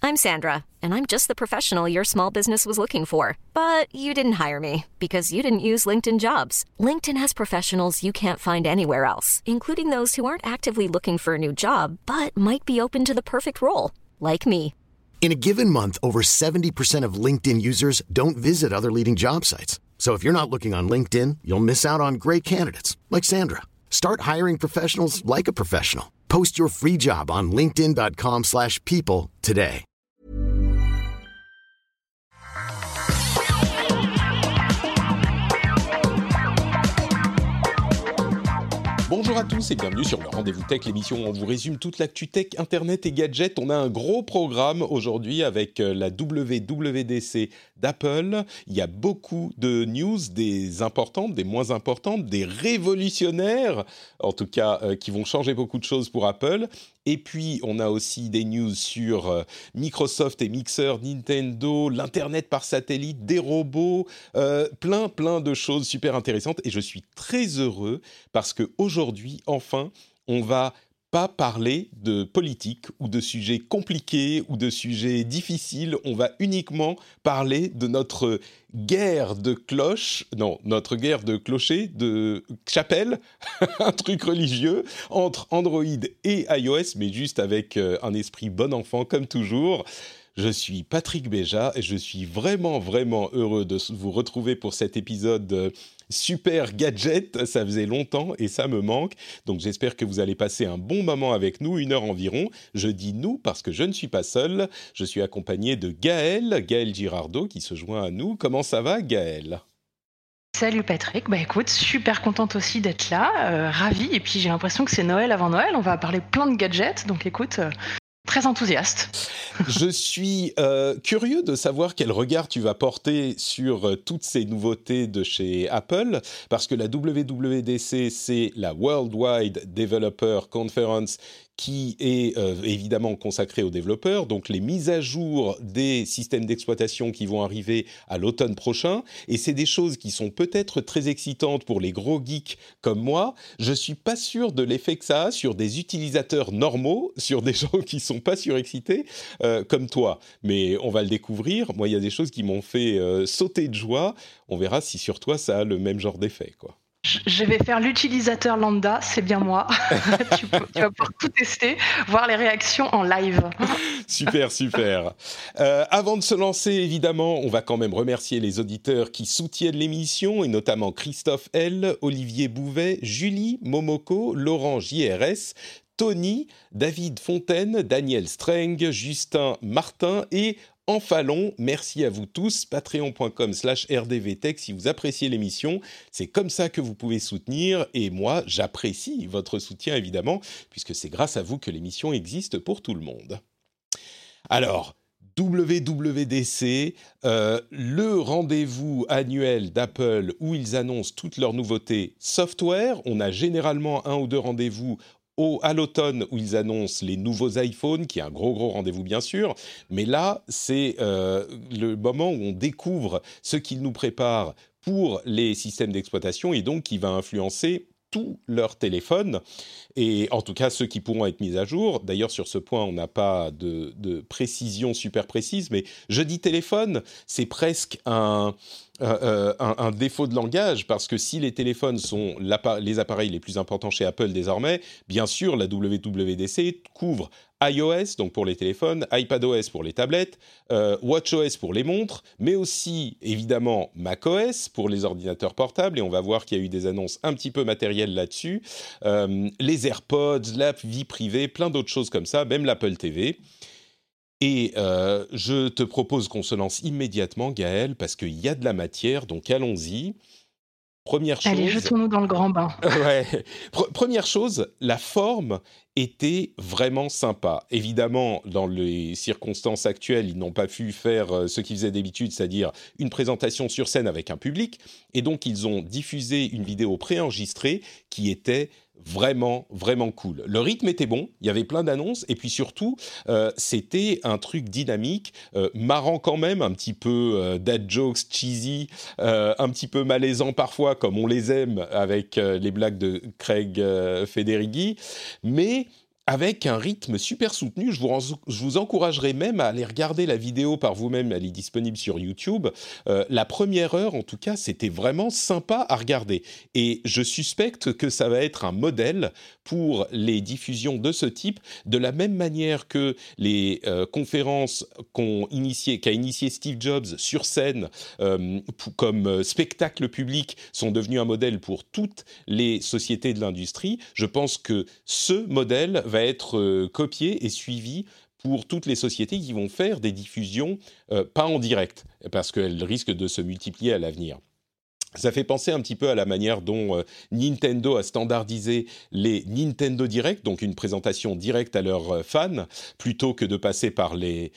I'm Sandra, and I'm just the professional your small business was looking for. But you didn't hire me because you didn't use LinkedIn Jobs. LinkedIn has professionals you can't find anywhere else, including those who aren't actively looking for a new job, but might be open to the perfect role, like me. In a given month, over 70% of LinkedIn users don't visit other leading job sites. So if you're not looking on LinkedIn, you'll miss out on great candidates like Sandra. Start hiring professionals like a professional. Post your free job on linkedin.com/people today. Bonjour à tous et bienvenue sur le Rendez-vous Tech, l'émission où on vous résume toute l'actu tech, internet et gadgets. On a un gros programme aujourd'hui avec la WWDC d'Apple. Il y a beaucoup de news, des importantes, des moins importantes, des révolutionnaires, en tout cas qui vont changer beaucoup de choses pour Apple. Et puis, on a aussi des news sur Microsoft et Mixer, Nintendo, l'Internet par satellite, des robots, plein de choses super intéressantes. Et je suis très heureux parce qu'aujourd'hui, enfin, on va pas parler de politique ou de sujets compliqués ou de sujets difficiles. On va uniquement parler de notre guerre de cloches, non, notre guerre de clochers, de chapelle, un truc religieux entre Android et iOS, mais juste avec un esprit bon enfant comme toujours. Je suis Patrick Béja et je suis vraiment heureux de vous retrouver pour cet épisode super gadget. Ça faisait longtemps et ça me manque. Donc j'espère que vous allez passer un bon moment avec nous, 1 heure environ. Je dis nous parce que je ne suis pas seul. Je suis accompagné de Gaël Girardot qui se joint à nous. Comment ça va, Gaël ? Salut Patrick, écoute, super contente aussi d'être là, ravie. Et puis j'ai l'impression que c'est Noël avant Noël. On va parler plein de gadgets. Donc écoute... Très enthousiaste. Je suis curieux de savoir quel regard tu vas porter sur toutes ces nouveautés de chez Apple, parce que la WWDC, c'est la Worldwide Developer Conference qui est évidemment consacrée aux développeurs, donc les mises à jour des systèmes d'exploitation qui vont arriver à l'automne prochain, et c'est des choses qui sont peut-être très excitantes pour les gros geeks comme moi. Je suis pas sûr de l'effet que ça a sur des utilisateurs normaux, sur des gens qui sont pas surexcités comme toi, mais on va le découvrir. Moi, il y a des choses qui m'ont fait sauter de joie. On verra si sur toi ça a le même genre d'effet, quoi. Je vais faire l'utilisateur lambda, c'est bien moi. Tu vas pouvoir tout tester, voir les réactions en live. Super. Avant de se lancer, évidemment, on va quand même remercier les auditeurs qui soutiennent l'émission, et notamment Christophe L, Olivier Bouvet, Julie Momoko, Laurent JRS, Tony, David Fontaine, Daniel Streng, Justin Martin et Enfalon. Merci à vous tous. Patreon.com/rdvtech si vous appréciez l'émission. C'est comme ça que vous pouvez soutenir. Et moi, j'apprécie votre soutien, évidemment, puisque c'est grâce à vous que l'émission existe pour tout le monde. Alors, WWDC, le rendez-vous annuel d'Apple où ils annoncent toutes leurs nouveautés software. On a généralement 1 ou 2 rendez-vous à l'automne où ils annoncent les nouveaux iPhones, qui est un gros rendez-vous bien sûr, mais là c'est le moment où on découvre ce qu'ils nous préparent pour les systèmes d'exploitation et donc qui va influencer tous leurs téléphones, et en tout cas ceux qui pourront être mis à jour. D'ailleurs sur ce point on n'a pas de précision super précise, mais je dis téléphone, c'est presque un défaut de langage, parce que si les téléphones sont les appareils les plus importants chez Apple désormais, bien sûr la WWDC couvre iOS, donc pour les téléphones, iPadOS pour les tablettes, WatchOS pour les montres, mais aussi évidemment macOS pour les ordinateurs portables, et on va voir qu'il y a eu des annonces un petit peu matérielles là-dessus, les AirPods, la vie privée, plein d'autres choses comme ça, même l'Apple TV. Et je te propose qu'on se lance immédiatement, Gaël, parce qu'il y a de la matière, donc allons-y. Première chose... Allez, jetons-nous dans le grand bain. Ouais. Première chose, la forme était vraiment sympa. Évidemment, dans les circonstances actuelles, ils n'ont pas pu faire ce qu'ils faisaient d'habitude, c'est-à-dire une présentation sur scène avec un public. Et donc, ils ont diffusé une vidéo préenregistrée qui était vraiment cool. Le rythme était bon, il y avait plein d'annonces, et puis surtout, c'était un truc dynamique, marrant quand même, un petit peu dad jokes cheesy, un petit peu malaisant parfois, comme on les aime avec les blagues de Craig Federighi, mais avec un rythme super soutenu. Je vous encouragerai même à aller regarder la vidéo par vous-même, elle est disponible sur YouTube. La première heure, en tout cas, c'était vraiment sympa à regarder. Et je suspecte que ça va être un modèle pour les diffusions de ce type, de la même manière que les conférences qu'a initié Steve Jobs sur scène comme spectacle public sont devenus un modèle pour toutes les sociétés de l'industrie. Je pense que ce modèle va être copié et suivi pour toutes les sociétés qui vont faire des diffusions pas en direct, parce qu'elles risquent de se multiplier à l'avenir. Ça fait penser un petit peu à la manière dont Nintendo a standardisé les Nintendo Direct, donc une présentation directe à leurs fans, plutôt que de passer par les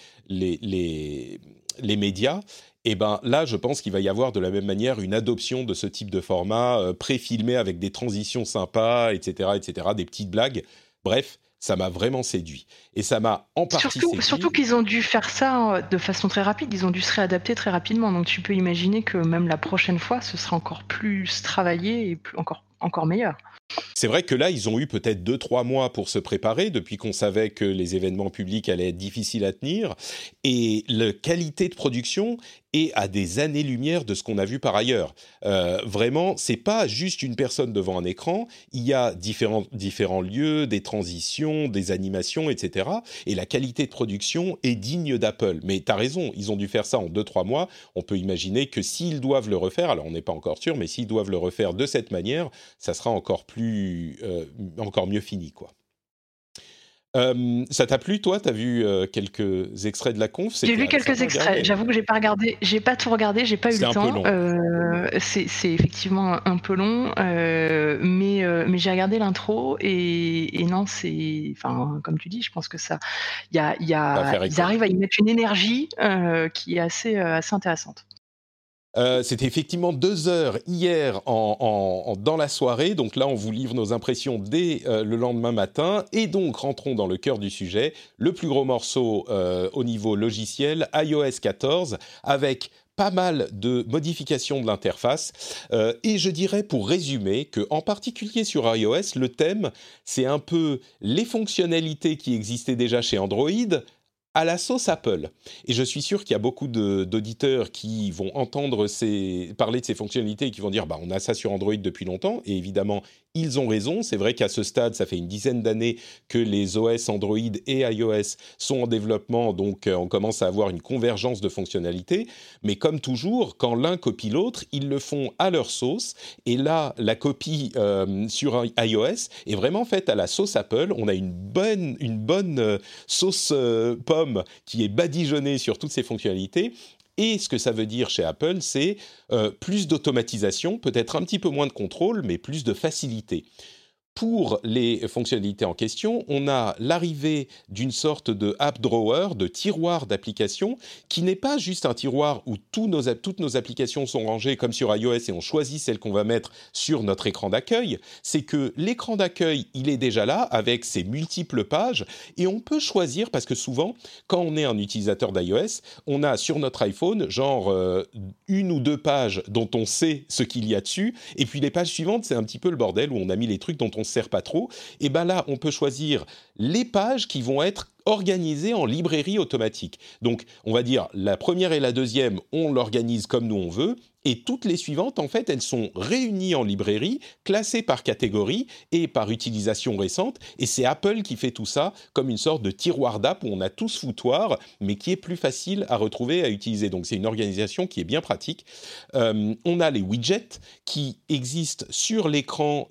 médias. Et ben là, je pense qu'il va y avoir de la même manière une adoption de ce type de format pré-filmé avec des transitions sympas, etc., des petites blagues. Bref, ça m'a vraiment séduit. Et ça m'a en partie séduit. Surtout qu'ils ont dû faire ça de façon très rapide. Ils ont dû se réadapter très rapidement. Donc tu peux imaginer que même la prochaine fois, ce sera encore plus travaillé et encore meilleur. C'est vrai que là, ils ont eu peut-être 2-3 mois pour se préparer, depuis qu'on savait que les événements publics allaient être difficiles à tenir. Et la qualité de production est à des années-lumière de ce qu'on a vu par ailleurs. Vraiment, c'est pas juste une personne devant un écran. Il y a différents lieux, des transitions, des animations, etc. Et la qualité de production est digne d'Apple. Mais t'as raison, ils ont dû faire ça en 2-3 mois. On peut imaginer que s'ils doivent le refaire, alors on n'est pas encore sûr, mais s'ils doivent le refaire de cette manière, ça sera encore mieux fini, quoi. Ça t'a plu, toi? T'as vu quelques extraits de la conf? J'ai vu quelques extraits. J'avoue que j'ai pas tout regardé, j'ai pas eu le temps. C'est effectivement un peu long, mais j'ai regardé l'intro et non, comme tu dis, je pense que ça, ils arrivent à y mettre une énergie qui est assez intéressante. C'était effectivement 2 heures hier dans la soirée, donc là on vous livre nos impressions dès le lendemain matin, et donc rentrons dans le cœur du sujet, le plus gros morceau au niveau logiciel, iOS 14, avec pas mal de modifications de l'interface, et je dirais pour résumer qu'en particulier sur iOS, le thème c'est un peu les fonctionnalités qui existaient déjà chez Android, à la sauce Apple. Et je suis sûr qu'il y a beaucoup d'auditeurs qui vont entendre parler de ces fonctionnalités et qui vont dire on a ça sur Android depuis longtemps. Et évidemment, ils ont raison. C'est vrai qu'à ce stade, ça fait une dizaine d'années que les OS Android et iOS sont en développement. Donc, on commence à avoir une convergence de fonctionnalités. Mais comme toujours, quand l'un copie l'autre, ils le font à leur sauce. Et là, la copie sur iOS est vraiment faite à la sauce Apple. On a une bonne sauce pomme qui est badigeonnée sur toutes ces fonctionnalités. Et ce que ça veut dire chez Apple, c'est plus d'automatisation, peut-être un petit peu moins de contrôle, mais plus de facilité. Pour les fonctionnalités en question, on a l'arrivée d'une sorte de app drawer, de tiroir d'applications, qui n'est pas juste un tiroir où toutes nos applications sont rangées comme sur iOS et on choisit celle qu'on va mettre sur notre écran d'accueil. C'est que l'écran d'accueil, il est déjà là avec ses multiples pages et on peut choisir, parce que souvent, quand on est un utilisateur d'iOS, on a sur notre iPhone genre 1 ou 2 pages dont on sait ce qu'il y a dessus et puis les pages suivantes, c'est un petit peu le bordel où on a mis les trucs dont on ne sert pas trop, et bien là, on peut choisir les pages qui vont être organisées en librairie automatique. Donc, on va dire, la première et la deuxième, on l'organise comme nous on veut, et toutes les suivantes, en fait, elles sont réunies en librairie, classées par catégorie et par utilisation récente, et c'est Apple qui fait tout ça comme une sorte de tiroir d'app où on a tout ce foutoir, mais qui est plus facile à retrouver et à utiliser. Donc, c'est une organisation qui est bien pratique. On a les widgets qui existent sur l'écran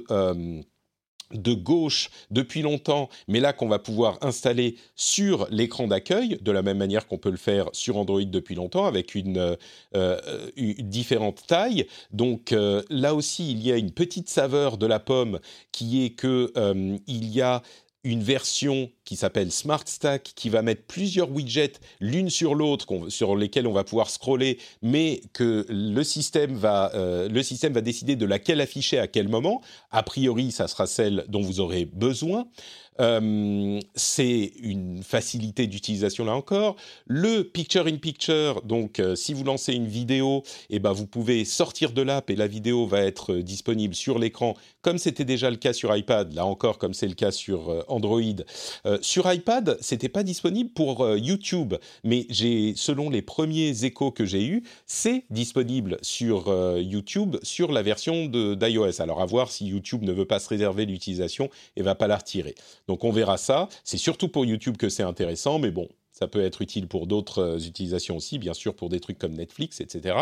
de gauche depuis longtemps, mais là qu'on va pouvoir installer sur l'écran d'accueil, de la même manière qu'on peut le faire sur Android depuis longtemps, avec une différente taille. Donc là aussi, il y a une petite saveur de la pomme qui est que il y a une version qui s'appelle Smart Stack, qui va mettre plusieurs widgets l'une sur l'autre, sur lesquels on va pouvoir scroller, mais que le système va décider de laquelle afficher à quel moment. A priori, ça sera celle dont vous aurez besoin. c'est une facilité d'utilisation là encore. Le Picture-in-Picture, donc si vous lancez une vidéo, vous pouvez sortir de l'app et la vidéo va être disponible sur l'écran, comme c'était déjà le cas sur iPad, là encore comme c'est le cas sur Android. Sur iPad, c'était pas disponible pour YouTube, mais selon les premiers échos que j'ai eus, c'est disponible sur YouTube, sur la version d'iOS. Alors à voir si YouTube ne veut pas se réserver l'utilisation et va pas la retirer. Donc on verra ça. C'est surtout pour YouTube que c'est intéressant, mais bon, ça peut être utile pour d'autres utilisations aussi, bien sûr pour des trucs comme Netflix, etc.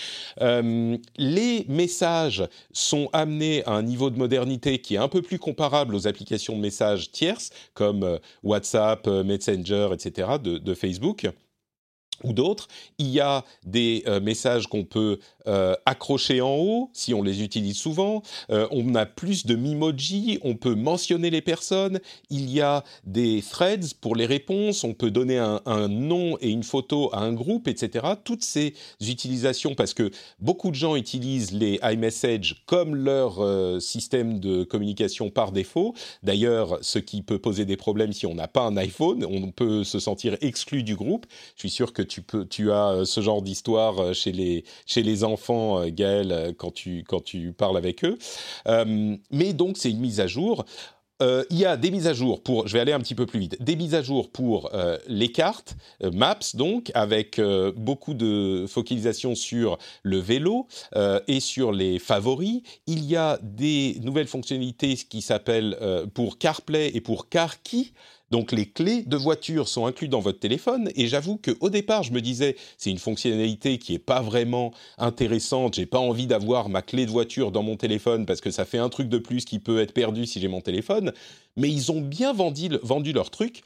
Les messages sont amenés à un niveau de modernité qui est un peu plus comparable aux applications de messages tierces, comme WhatsApp, Messenger, etc. de Facebook. Ou d'autres, il y a des messages qu'on peut accrocher en haut, si on les utilise souvent. On a plus de Memoji, on peut mentionner les personnes. Il y a des threads pour les réponses, on peut donner un nom et une photo à un groupe, etc. Toutes ces utilisations, parce que beaucoup de gens utilisent les iMessage comme leur système de communication par défaut. D'ailleurs, ce qui peut poser des problèmes si on n'a pas un iPhone, on peut se sentir exclu du groupe. Je suis sûr que tu as ce genre d'histoire chez les enfants, Gaël, quand tu parles avec eux. Mais donc, c'est une mise à jour. Il y a des mises à jour je vais aller un petit peu plus vite, des mises à jour pour les cartes, Maps donc, avec beaucoup de focalisation sur le vélo et sur les favoris. Il y a des nouvelles fonctionnalités qui s'appellent pour CarPlay et pour CarKey. Donc les clés de voiture sont incluses dans votre téléphone et j'avoue qu'au départ je me disais c'est une fonctionnalité qui est pas vraiment intéressante, j'ai pas envie d'avoir ma clé de voiture dans mon téléphone parce que ça fait un truc de plus qui peut être perdu si j'ai mon téléphone, mais ils ont bien vendu leur truc.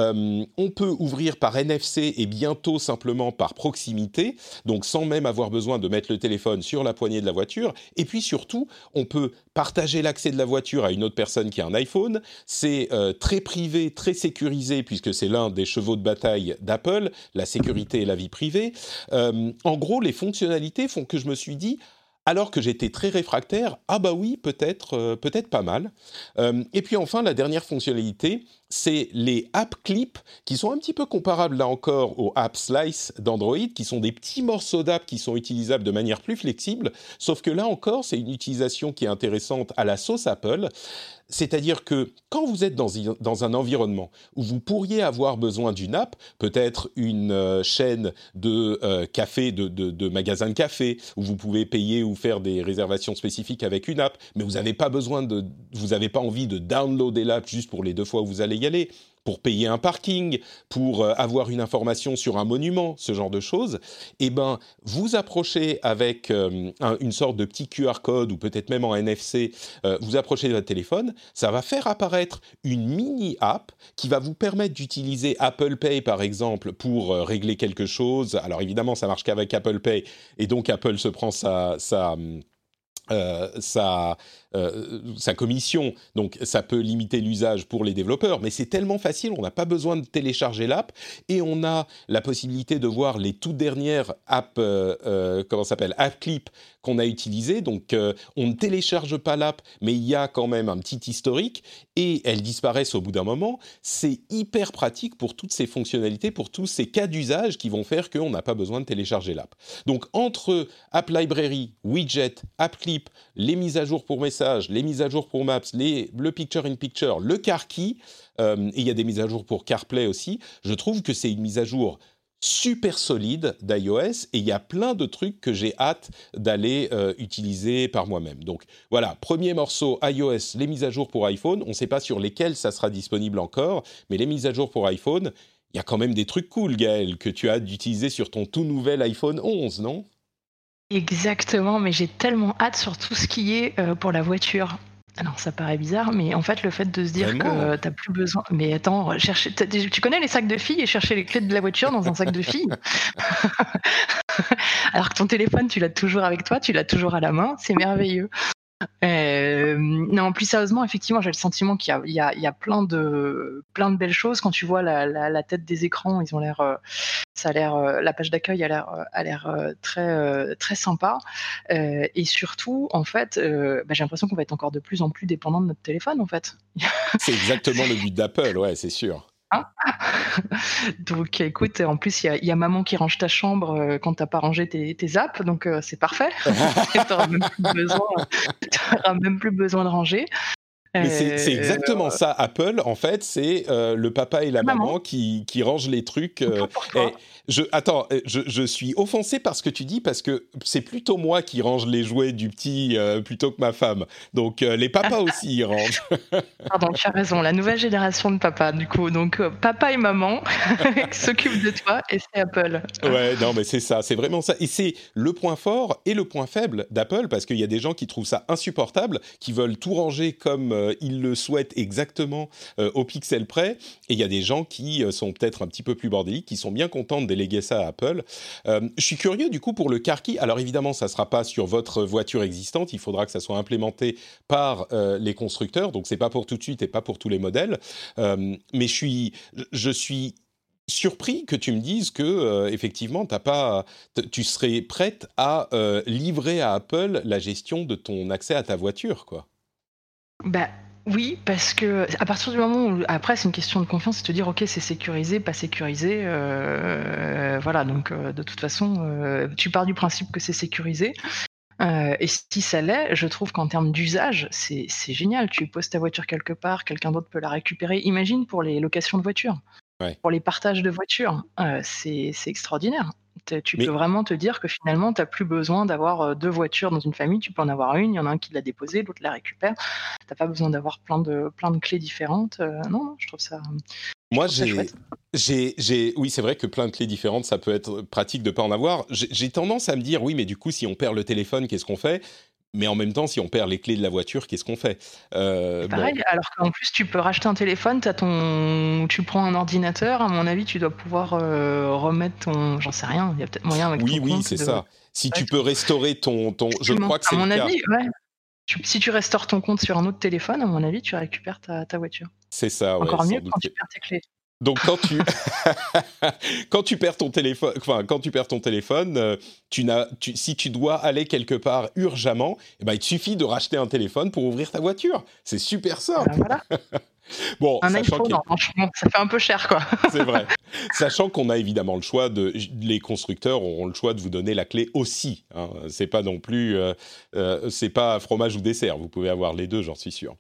On peut ouvrir par NFC et bientôt simplement par proximité, donc sans même avoir besoin de mettre le téléphone sur la poignée de la voiture, et puis surtout on peut partager l'accès de la voiture à une autre personne qui a un iPhone. C'est très privé, très sécurisé, puisque c'est l'un des chevaux de bataille d'Apple, la sécurité et la vie privée. En gros, les fonctionnalités font que je me suis dit, alors que j'étais très réfractaire, ah bah oui, peut-être pas mal. Et puis enfin, la dernière fonctionnalité, c'est les app clips, qui sont un petit peu comparables là encore aux app slice d'Android, qui sont des petits morceaux d'app qui sont utilisables de manière plus flexible, sauf que là encore, c'est une utilisation qui est intéressante à la sauce Apple. C'est-à-dire que quand vous êtes dans un environnement où vous pourriez avoir besoin d'une app, peut-être une chaîne de café, de magasins de café, où vous pouvez payer ou faire des réservations spécifiques avec une app, mais vous n'avez pas envie de downloader l'app juste pour les 2 fois où vous allez y aller, pour payer un parking, pour avoir une information sur un monument, ce genre de choses, vous approchez avec une sorte de petit QR code ou peut-être même en NFC, vous approchez de votre téléphone, ça va faire apparaître une mini-app qui va vous permettre d'utiliser Apple Pay, par exemple, pour régler quelque chose. Alors évidemment, ça marche qu'avec Apple Pay, et donc Apple se prend sa commission, donc ça peut limiter l'usage pour les développeurs, mais c'est tellement facile, on n'a pas besoin de télécharger l'app et on a la possibilité de voir les toutes dernières app clip qu'on a utilisées. Donc on ne télécharge pas l'app, mais il y a quand même un petit historique et elles disparaissent au bout d'un moment. C'est hyper pratique pour toutes ces fonctionnalités, pour tous ces cas d'usage qui vont faire qu'on n'a pas besoin de télécharger l'app. Donc entre App Library, Widget, App Clip, les mises à jour pour messages, les mises à jour pour Maps, le Picture-in-Picture, le CarKey, et il y a des mises à jour pour CarPlay aussi, je trouve que c'est une mise à jour super solide d'iOS et il y a plein de trucs que j'ai hâte d'aller utiliser par moi-même. Donc voilà, premier morceau iOS, les mises à jour pour iPhone. On ne sait pas sur lesquelles ça sera disponible encore, mais les mises à jour pour iPhone, il y a quand même des trucs cool, Gaël, que tu as hâte d'utiliser sur ton tout nouvel iPhone 11, non ? Exactement, mais j'ai tellement hâte sur tout ce qui est pour la voiture. Alors ça paraît bizarre, mais en fait le fait de se dire que t'as plus besoin. Mais attends, tu connais les sacs de filles et chercher les clés de la voiture dans un sac de filles. Alors que ton téléphone, tu l'as toujours avec toi, tu l'as toujours à la main, c'est merveilleux. Non, plus sérieusement, effectivement, j'ai le sentiment qu'il y a plein de belles choses. Quand tu vois la tête des écrans, ils ont l'air Ça a l'air, la page d'accueil a l'air très, très sympa, et surtout, en fait, j'ai l'impression qu'on va être encore de plus en plus dépendant de notre téléphone, en fait. C'est exactement le but d'Apple, ouais, c'est sûr. Hein? Donc écoute, en plus, il y a maman qui range ta chambre, quand tu as pas rangé tes apps, donc c'est parfait. Tu auras même plus besoin de ranger. Mais c'est exactement ça, Apple, en fait, c'est le papa et la maman qui rangent les trucs. Je suis offensé par ce que tu dis, parce que c'est plutôt moi qui range les jouets du petit plutôt que ma femme. Donc les papas aussi y rangent. Pardon, tu as raison, la nouvelle génération de papa, du coup. Donc papa et maman s'occupent de toi, et c'est Apple. Ouais, non, mais c'est ça, c'est vraiment ça. Et c'est le point fort et le point faible d'Apple, parce qu'il y a des gens qui trouvent ça insupportable, qui veulent tout ranger comme ils le souhaitent exactement au pixel près, et il y a des gens qui sont peut-être un petit peu plus bordéliques, qui sont bien contents de déléguer ça à Apple. Je suis curieux du coup pour le Car Key. Alors évidemment, ça ne sera pas sur votre voiture existante, il faudra que ça soit implémenté par les constructeurs, donc c'est pas pour tout de suite et pas pour tous les modèles. Mais je suis surpris que tu me dises que effectivement tu serais prête à livrer à Apple la gestion de ton accès à ta voiture, quoi. Oui, parce que à partir du moment où, après, c'est une question de confiance, c'est de te dire ok, c'est sécurisé, pas sécurisé, voilà. Donc de toute façon, tu pars du principe que c'est sécurisé. Et si ça l'est, je trouve qu'en termes d'usage, c'est génial. Tu poses ta voiture quelque part, quelqu'un d'autre peut la récupérer. Imagine pour les locations de voitures. Ouais. Pour les partages de voitures, c'est extraordinaire. Tu peux vraiment te dire que finalement, tu n'as plus besoin d'avoir 2 voitures dans une famille. Tu peux en avoir une, il y en a un qui l'a déposée, l'autre la récupère. Tu n'as pas besoin d'avoir plein de clés différentes. Non, je trouve ça, Moi, chouette. oui, c'est vrai que plein de clés différentes, ça peut être pratique de ne pas en avoir. J'ai tendance à me dire, oui, mais du coup, si on perd le téléphone, qu'est-ce qu'on fait ? Mais en même temps, si on perd les clés de la voiture, qu'est-ce qu'on fait ? Pareil, alors qu'en plus, tu peux racheter un téléphone, tu prends un ordinateur, à mon avis, tu dois pouvoir remettre ton... J'en sais rien, il y a peut-être moyen avec ton compte. Oui, c'est ça. Si tu peux restaurer ton... Je crois que c'est le cas. À mon avis, ouais. Si tu restaures ton compte sur un autre téléphone, à mon avis, tu récupères ta voiture. C'est ça, ouais. Encore mieux quand tu perds tes clés. Donc quand tu perds ton téléphone, si tu dois aller quelque part urgemment, il te suffit de racheter un téléphone pour ouvrir ta voiture. C'est super simple. Voilà. Bon, un iPhone, franchement, ça fait un peu cher, quoi. C'est vrai. Sachant qu'on a évidemment le choix les constructeurs auront le choix de vous donner la clé aussi. Hein. C'est pas non plus, c'est pas fromage ou dessert. Vous pouvez avoir les deux, j'en suis sûr.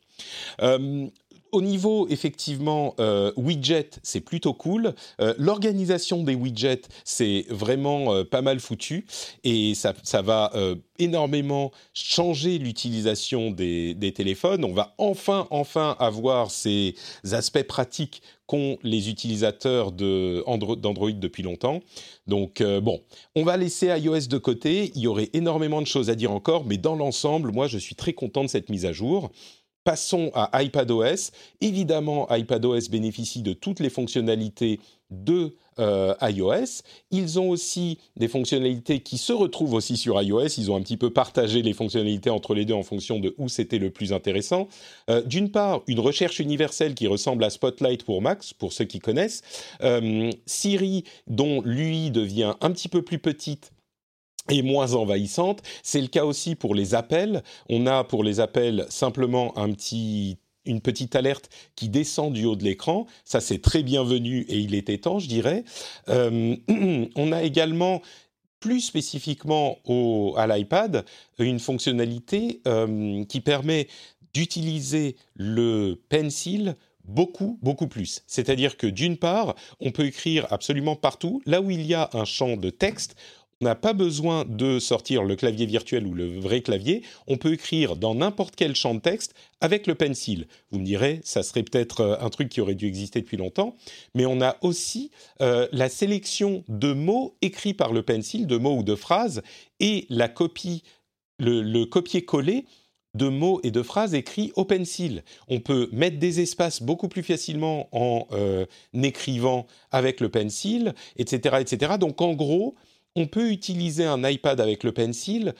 Au niveau, effectivement, widget, c'est plutôt cool. L'organisation des widgets, c'est vraiment pas mal foutu. Et ça va énormément changer l'utilisation des téléphones. On va enfin avoir ces aspects pratiques qu'ont les utilisateurs d'Android depuis longtemps. Donc, on va laisser iOS de côté. Il y aurait énormément de choses à dire encore. Mais dans l'ensemble, moi, je suis très content de cette mise à jour. Passons à iPadOS. Évidemment, iPadOS bénéficie de toutes les fonctionnalités de iOS. Ils ont aussi des fonctionnalités qui se retrouvent aussi sur iOS. Ils ont un petit peu partagé les fonctionnalités entre les deux en fonction de où c'était le plus intéressant. D'une part, une recherche universelle qui ressemble à Spotlight pour Mac, pour ceux qui connaissent. Siri, dont l'UI devient un petit peu plus petite et moins envahissante. C'est le cas aussi pour les appels. On a pour les appels simplement une petite alerte qui descend du haut de l'écran. Ça, c'est très bienvenu et il était temps, je dirais. On a également, plus spécifiquement à l'iPad, une fonctionnalité qui permet d'utiliser le pencil beaucoup plus. C'est-à-dire que d'une part, on peut écrire absolument partout. Là où il y a un champ de texte, on n'a pas besoin de sortir le clavier virtuel ou le vrai clavier. On peut écrire dans n'importe quel champ de texte avec le pencil. Vous me direz, ça serait peut-être un truc qui aurait dû exister depuis longtemps. Mais on a aussi la sélection de mots écrits par le pencil, de mots ou de phrases, et la copie, le copier-coller de mots et de phrases écrits au pencil. On peut mettre des espaces beaucoup plus facilement en écrivant avec le pencil, etc., etc. Donc en gros, on peut utiliser un iPad avec le pencil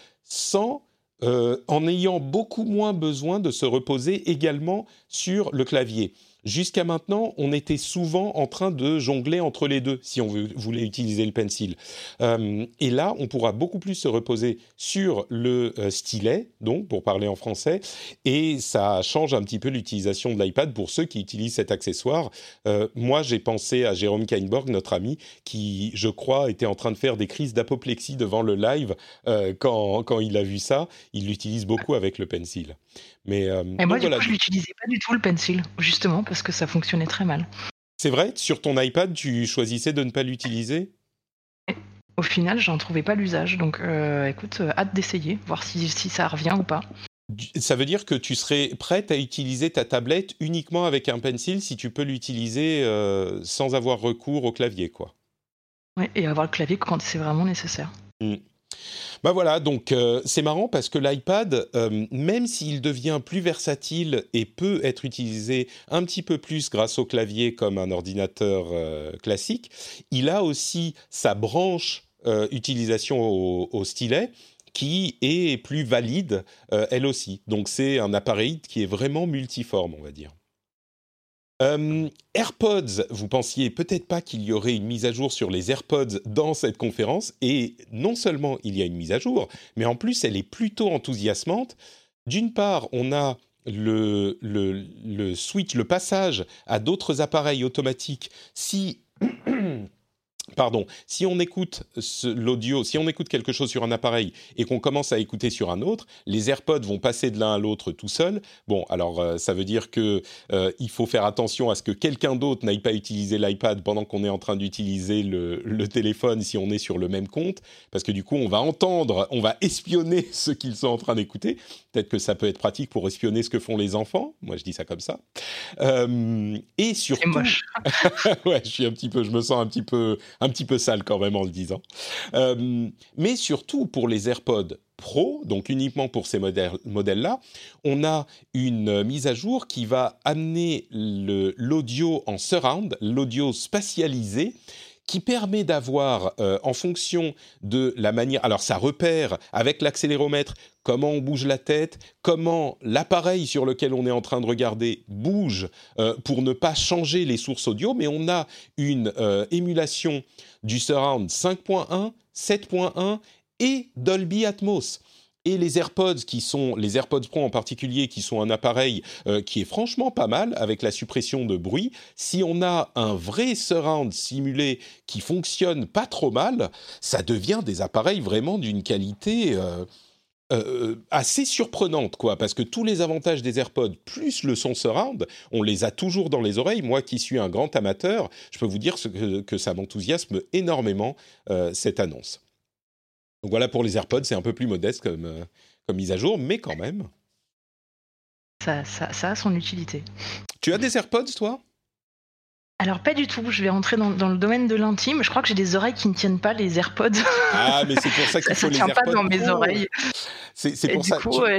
en ayant beaucoup moins besoin de se reposer également sur le clavier. jusqu'à maintenant, on était souvent en train de jongler entre les deux si on voulait utiliser le pencil. Et là, on pourra beaucoup plus se reposer sur le stylet, donc pour parler en français, et ça change un petit peu l'utilisation de l'iPad pour ceux qui utilisent cet accessoire. Moi, j'ai pensé à Jérôme Kainborg, notre ami, qui, je crois, était en train de faire des crises d'apoplexie devant le live quand il a vu ça. Il l'utilise beaucoup avec le pencil. Mais, et moi, du coup, je n'utilisais pas du tout le pencil, justement, parce que ça fonctionnait très mal. C'est vrai? Sur ton iPad, tu choisissais de ne pas l'utiliser? Au final, j'en trouvais pas l'usage. Donc, écoute, hâte d'essayer, voir si ça revient ou pas. Ça veut dire que tu serais prête à utiliser ta tablette uniquement avec un pencil si tu peux l'utiliser sans avoir recours au clavier, quoi. Oui, et avoir le clavier quand c'est vraiment nécessaire. Bah voilà, donc c'est marrant parce que l'iPad, même s'il devient plus versatile et peut être utilisé un petit peu plus grâce au clavier comme un ordinateur classique, il a aussi sa branche utilisation au stylet qui est plus valide, elle aussi. Donc c'est un appareil qui est vraiment multiforme, on va dire. AirPods, vous pensiez peut-être pas qu'il y aurait une mise à jour sur les AirPods dans cette conférence, et non seulement il y a une mise à jour, mais en plus elle est plutôt enthousiasmante. D'une part, on a le switch, le passage à d'autres appareils automatiques si... Pardon, si on écoute l'audio, si on écoute quelque chose sur un appareil et qu'on commence à écouter sur un autre, les AirPods vont passer de l'un à l'autre tout seuls. Bon, alors ça veut dire que il faut faire attention à ce que quelqu'un d'autre n'aille pas utiliser l'iPad pendant qu'on est en train d'utiliser le téléphone si on est sur le même compte, parce que du coup on va espionner ce qu'ils sont en train d'écouter. Peut-être que ça peut être pratique pour espionner ce que font les enfants. Moi, je dis ça comme ça. Et surtout, c'est moche. Ouais, je me sens un petit peu sale quand même en le disant. Mais surtout pour les AirPods Pro, donc uniquement pour ces modèles-là, on a une mise à jour qui va amener l'audio en surround, l'audio spatialisé, qui permet d'avoir, en fonction de la manière... Alors, ça repère avec l'accéléromètre comment on bouge la tête, comment l'appareil sur lequel on est en train de regarder bouge pour ne pas changer les sources audio, mais on a une émulation du surround 5.1, 7.1 et Dolby Atmos. Et les AirPods les AirPods Pro en particulier, qui sont un appareil qui est franchement pas mal avec la suppression de bruit, si on a un vrai surround simulé qui fonctionne pas trop mal, ça devient des appareils vraiment d'une qualité assez surprenante, quoi, parce que tous les avantages des AirPods plus le son surround, on les a toujours dans les oreilles. Moi qui suis un grand amateur, je peux vous dire que ça m'enthousiasme énormément cette annonce. Donc voilà, pour les AirPods, c'est un peu plus modeste comme mise à jour, mais quand même. Ça a son utilité. Tu as des AirPods, toi ? Alors pas du tout, je vais rentrer dans le domaine de l'intime. Je crois que j'ai des oreilles qui ne tiennent pas les AirPods. Ah, mais c'est pour ça qu'il faut les AirPods. Ça ne tient pas dans mes oreilles. C'est pour ça. Du coup,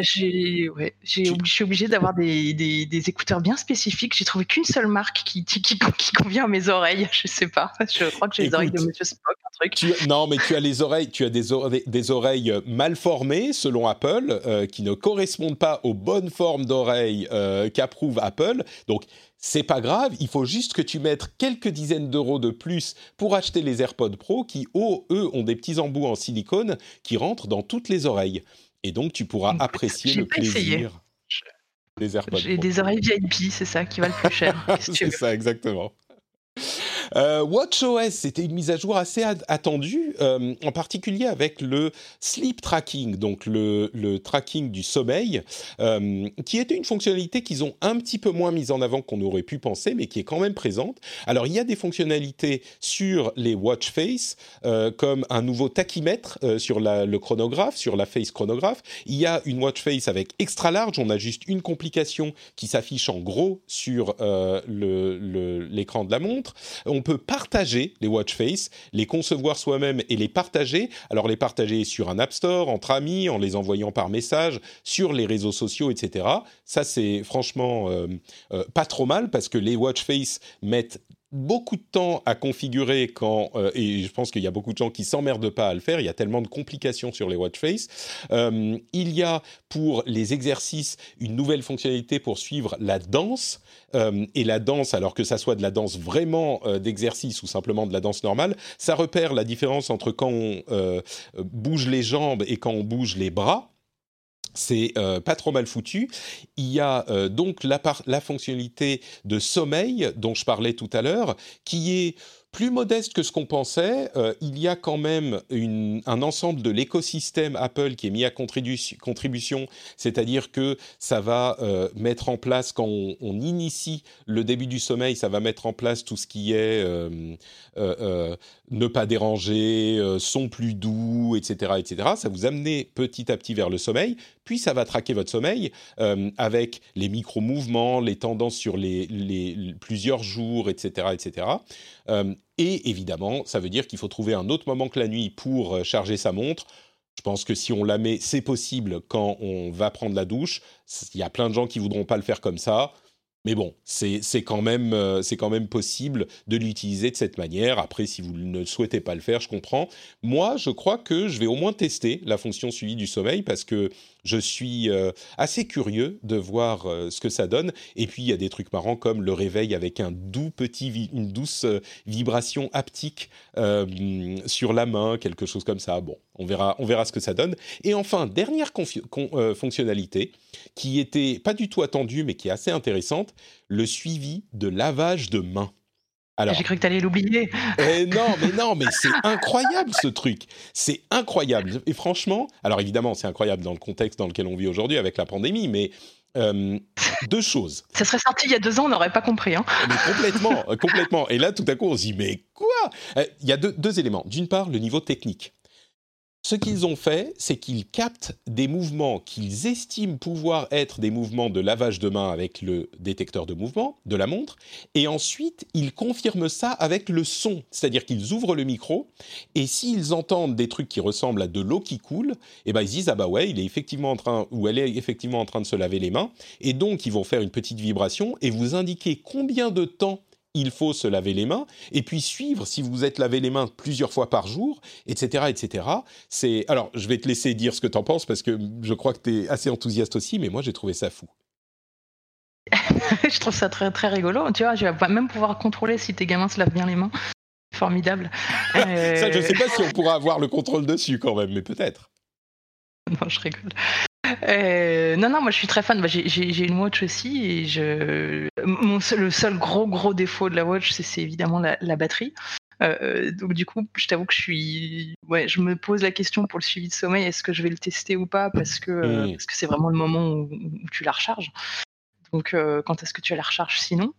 je suis obligée d'avoir des écouteurs bien spécifiques. J'ai trouvé qu'une seule marque qui convient à mes oreilles. Je sais pas. Je crois que j'ai les oreilles de Monsieur Spock, un truc. Non, mais tu as des oreilles mal formées selon Apple, qui ne correspondent pas aux bonnes formes d'oreilles qu'approuve Apple. Donc c'est pas grave, il faut juste que tu mettes quelques dizaines d'euros de plus pour acheter les AirPods Pro qui, eux, ont des petits embouts en silicone qui rentrent dans toutes les oreilles. Et donc, tu pourras apprécier le plaisir des AirPods Pro. J'ai des oreilles VIP, c'est ça qui va le plus cher. C'est ça, exactement. WatchOS, c'était une mise à jour assez attendue, en particulier avec le sleep tracking, donc le tracking du sommeil, qui était une fonctionnalité qu'ils ont un petit peu moins mise en avant qu'on aurait pu penser, mais qui est quand même présente. Alors, il y a des fonctionnalités sur les watch face, comme un nouveau tachymètre sur le chronographe, sur la face chronographe. Il y a une watch face avec extra large, on a juste une complication qui s'affiche en gros sur l'écran de la montre. On peut partager les watch face, les concevoir soi-même et les partager. Alors les partager sur un App Store, entre amis, en les envoyant par message, sur les réseaux sociaux, etc. Ça, c'est franchement pas trop mal parce que les watch face mettent beaucoup de temps à configurer et je pense qu'il y a beaucoup de gens qui s'emmerdent pas à le faire, il y a tellement de complications sur les watch face. Il y a pour les exercices une nouvelle fonctionnalité pour suivre la danse, et la danse, alors que ça soit de la danse vraiment d'exercice ou simplement de la danse normale, ça repère la différence entre quand on bouge les jambes et quand on bouge les bras. C'est pas trop mal foutu. Il y a donc la fonctionnalité de sommeil dont je parlais tout à l'heure, qui est plus modeste que ce qu'on pensait. Il y a quand même un ensemble de l'écosystème Apple qui est mis à contribution, c'est-à-dire que ça va mettre en place, quand on initie le début du sommeil, ça va mettre en place tout ce qui est ne pas déranger, son plus doux, etc., etc. Ça vous amène petit à petit vers le sommeil, puis ça va traquer votre sommeil avec les micro-mouvements, les tendances sur les plusieurs jours, etc., etc. Et évidemment, ça veut dire qu'il faut trouver un autre moment que la nuit pour charger sa montre. Je pense que si on la met, c'est possible quand on va prendre la douche. Il y a plein de gens qui voudront pas le faire comme ça. Mais bon, c'est quand même possible de l'utiliser de cette manière. Après, si vous ne souhaitez pas le faire, je comprends. Moi, je crois que je vais au moins tester la fonction suivi du sommeil parce que je suis assez curieux de voir ce que ça donne. Et puis, il y a des trucs marrants comme le réveil avec une douce vibration haptique sur la main, quelque chose comme ça. Bon, on verra ce que ça donne. Et enfin, dernière fonctionnalité qui était pas du tout attendue, mais qui est assez intéressante, le suivi de lavage de mains. Alors, j'ai cru que tu allais l'oublier. Non, mais c'est incroyable ce truc. C'est incroyable. Et franchement, alors évidemment, c'est incroyable dans le contexte dans lequel on vit aujourd'hui avec la pandémie, mais deux choses. Ça serait sorti il y a 2 ans, on n'aurait pas compris. Hein. Mais complètement. Et là, tout à coup, on se dit, mais quoi ? Il y a deux éléments. D'une part, le niveau technique. Ce qu'ils ont fait, c'est qu'ils captent des mouvements qu'ils estiment pouvoir être des mouvements de lavage de main avec le détecteur de mouvement de la montre, et ensuite, ils confirment ça avec le son, c'est-à-dire qu'ils ouvrent le micro, et s'ils entendent des trucs qui ressemblent à de l'eau qui coule, eh ben ils disent « Ah bah ouais, il est effectivement en train, ou elle est effectivement en train de se laver les mains », et donc ils vont faire une petite vibration et vous indiquer combien de temps il faut se laver les mains, et puis suivre si vous êtes lavé les mains plusieurs fois par jour, etc., etc. Alors, je vais te laisser dire ce que t'en penses, parce que je crois que t'es assez enthousiaste aussi, mais moi, j'ai trouvé ça fou. Je trouve ça très, très rigolo. Tu vois, je vais même pouvoir contrôler si tes gamins se lavent bien les mains. Formidable. Ça, je sais pas si on pourra avoir le contrôle dessus, quand même, mais peut-être. Non, je rigole. Non, moi je suis très fan. J'ai une watch aussi et le seul gros défaut de la watch, c'est évidemment la batterie. Donc du coup, je t'avoue que je me pose la question pour le suivi de sommeil, est-ce que je vais le tester ou pas, parce que c'est vraiment le moment où tu la recharges. Donc quand est-ce que tu la recharges sinon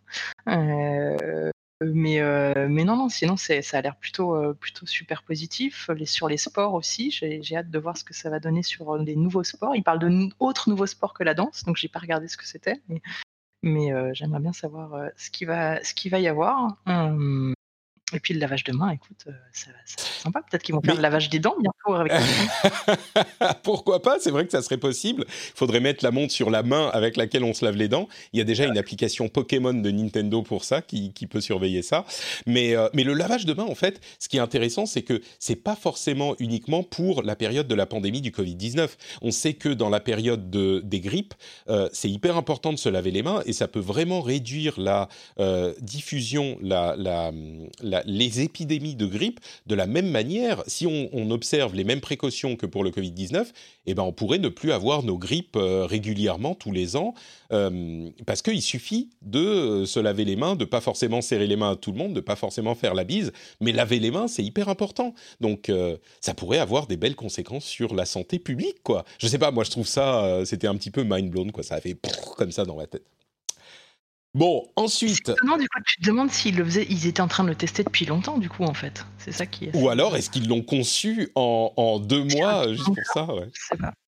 mais non, sinon ça a l'air plutôt super positif. Sur les sports aussi, j'ai hâte de voir ce que ça va donner sur les nouveaux sports. Ils parlent d'autres nouveaux sports que la danse, donc j'ai pas regardé ce que c'était, mais j'aimerais bien savoir ce qu'il va y avoir. Et puis le lavage de main, écoute, ça va être sympa. Peut-être qu'ils vont faire le lavage des dents bientôt avec Pourquoi pas ? C'est vrai que ça serait possible. Il faudrait mettre la montre sur la main avec laquelle on se lave les dents. Il y a déjà une application Pokémon de Nintendo pour ça, qui peut surveiller ça. Mais le lavage de main, en fait, ce qui est intéressant, c'est que c'est pas forcément uniquement pour la période de la pandémie du Covid-19. On sait que dans la période des grippes, c'est hyper important de se laver les mains, et ça peut vraiment réduire la diffusion, les épidémies de grippe. De la même manière, si on observe les mêmes précautions que pour le Covid-19, eh ben on pourrait ne plus avoir nos grippes régulièrement tous les ans, parce qu'il suffit de se laver les mains, de pas forcément serrer les mains à tout le monde, de pas forcément faire la bise, mais laver les mains, c'est hyper important. Donc ça pourrait avoir des belles conséquences sur la santé publique, quoi. Je sais pas, moi je trouve ça, c'était un petit peu mind blown, quoi. Ça a fait comme ça dans ma tête. Bon, ensuite... Non, du coup, tu te demandes s'ils le faisaient, ils étaient en train de le tester depuis longtemps, du coup, en fait. C'est ça qui est... Ou alors, est-ce qu'ils l'ont conçu en 2 mois, juste pour ça, ouais. Je sais pas.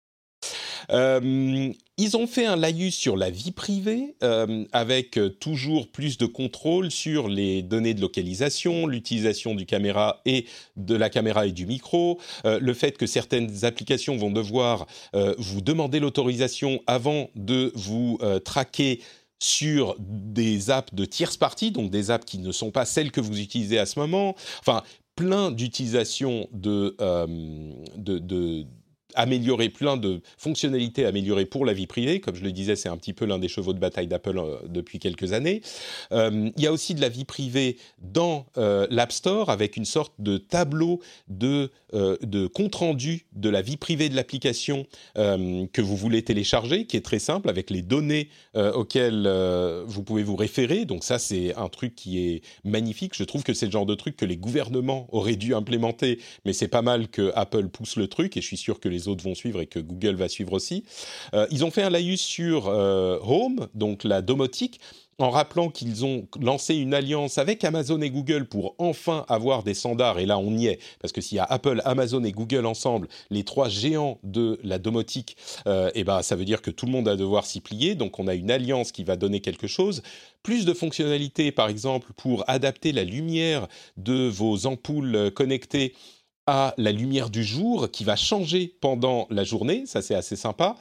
Ils ont fait un laïus sur la vie privée, avec toujours plus de contrôle sur les données de localisation, l'utilisation de la caméra et du micro, le fait que certaines applications vont devoir vous demander l'autorisation avant de vous traquer sur des apps de tierce partie, donc des apps qui ne sont pas celles que vous utilisez à ce moment. Enfin, plein d'utilisations améliorer, plein de fonctionnalités améliorées pour la vie privée. Comme je le disais, c'est un petit peu l'un des chevaux de bataille d'Apple depuis quelques années. Il y a aussi de la vie privée dans l'App Store avec une sorte de tableau de compte-rendu de la vie privée de l'application que vous voulez télécharger, qui est très simple, avec les données auxquelles vous pouvez vous référer. Donc ça, c'est un truc qui est magnifique. Je trouve que c'est le genre de truc que les gouvernements auraient dû implémenter, mais c'est pas mal que Apple pousse le truc, et je suis sûr que les autres vont suivre et que Google va suivre aussi. Ils ont fait un laïus sur Home, donc la domotique, en rappelant qu'ils ont lancé une alliance avec Amazon et Google pour enfin avoir des standards. Et là, on y est, parce que s'il y a Apple, Amazon et Google ensemble, les trois géants de la domotique, ça veut dire que tout le monde va devoir s'y plier. Donc, on a une alliance qui va donner quelque chose. Plus de fonctionnalités, par exemple, pour adapter la lumière de vos ampoules connectées à la lumière du jour qui va changer pendant la journée, ça c'est assez sympa.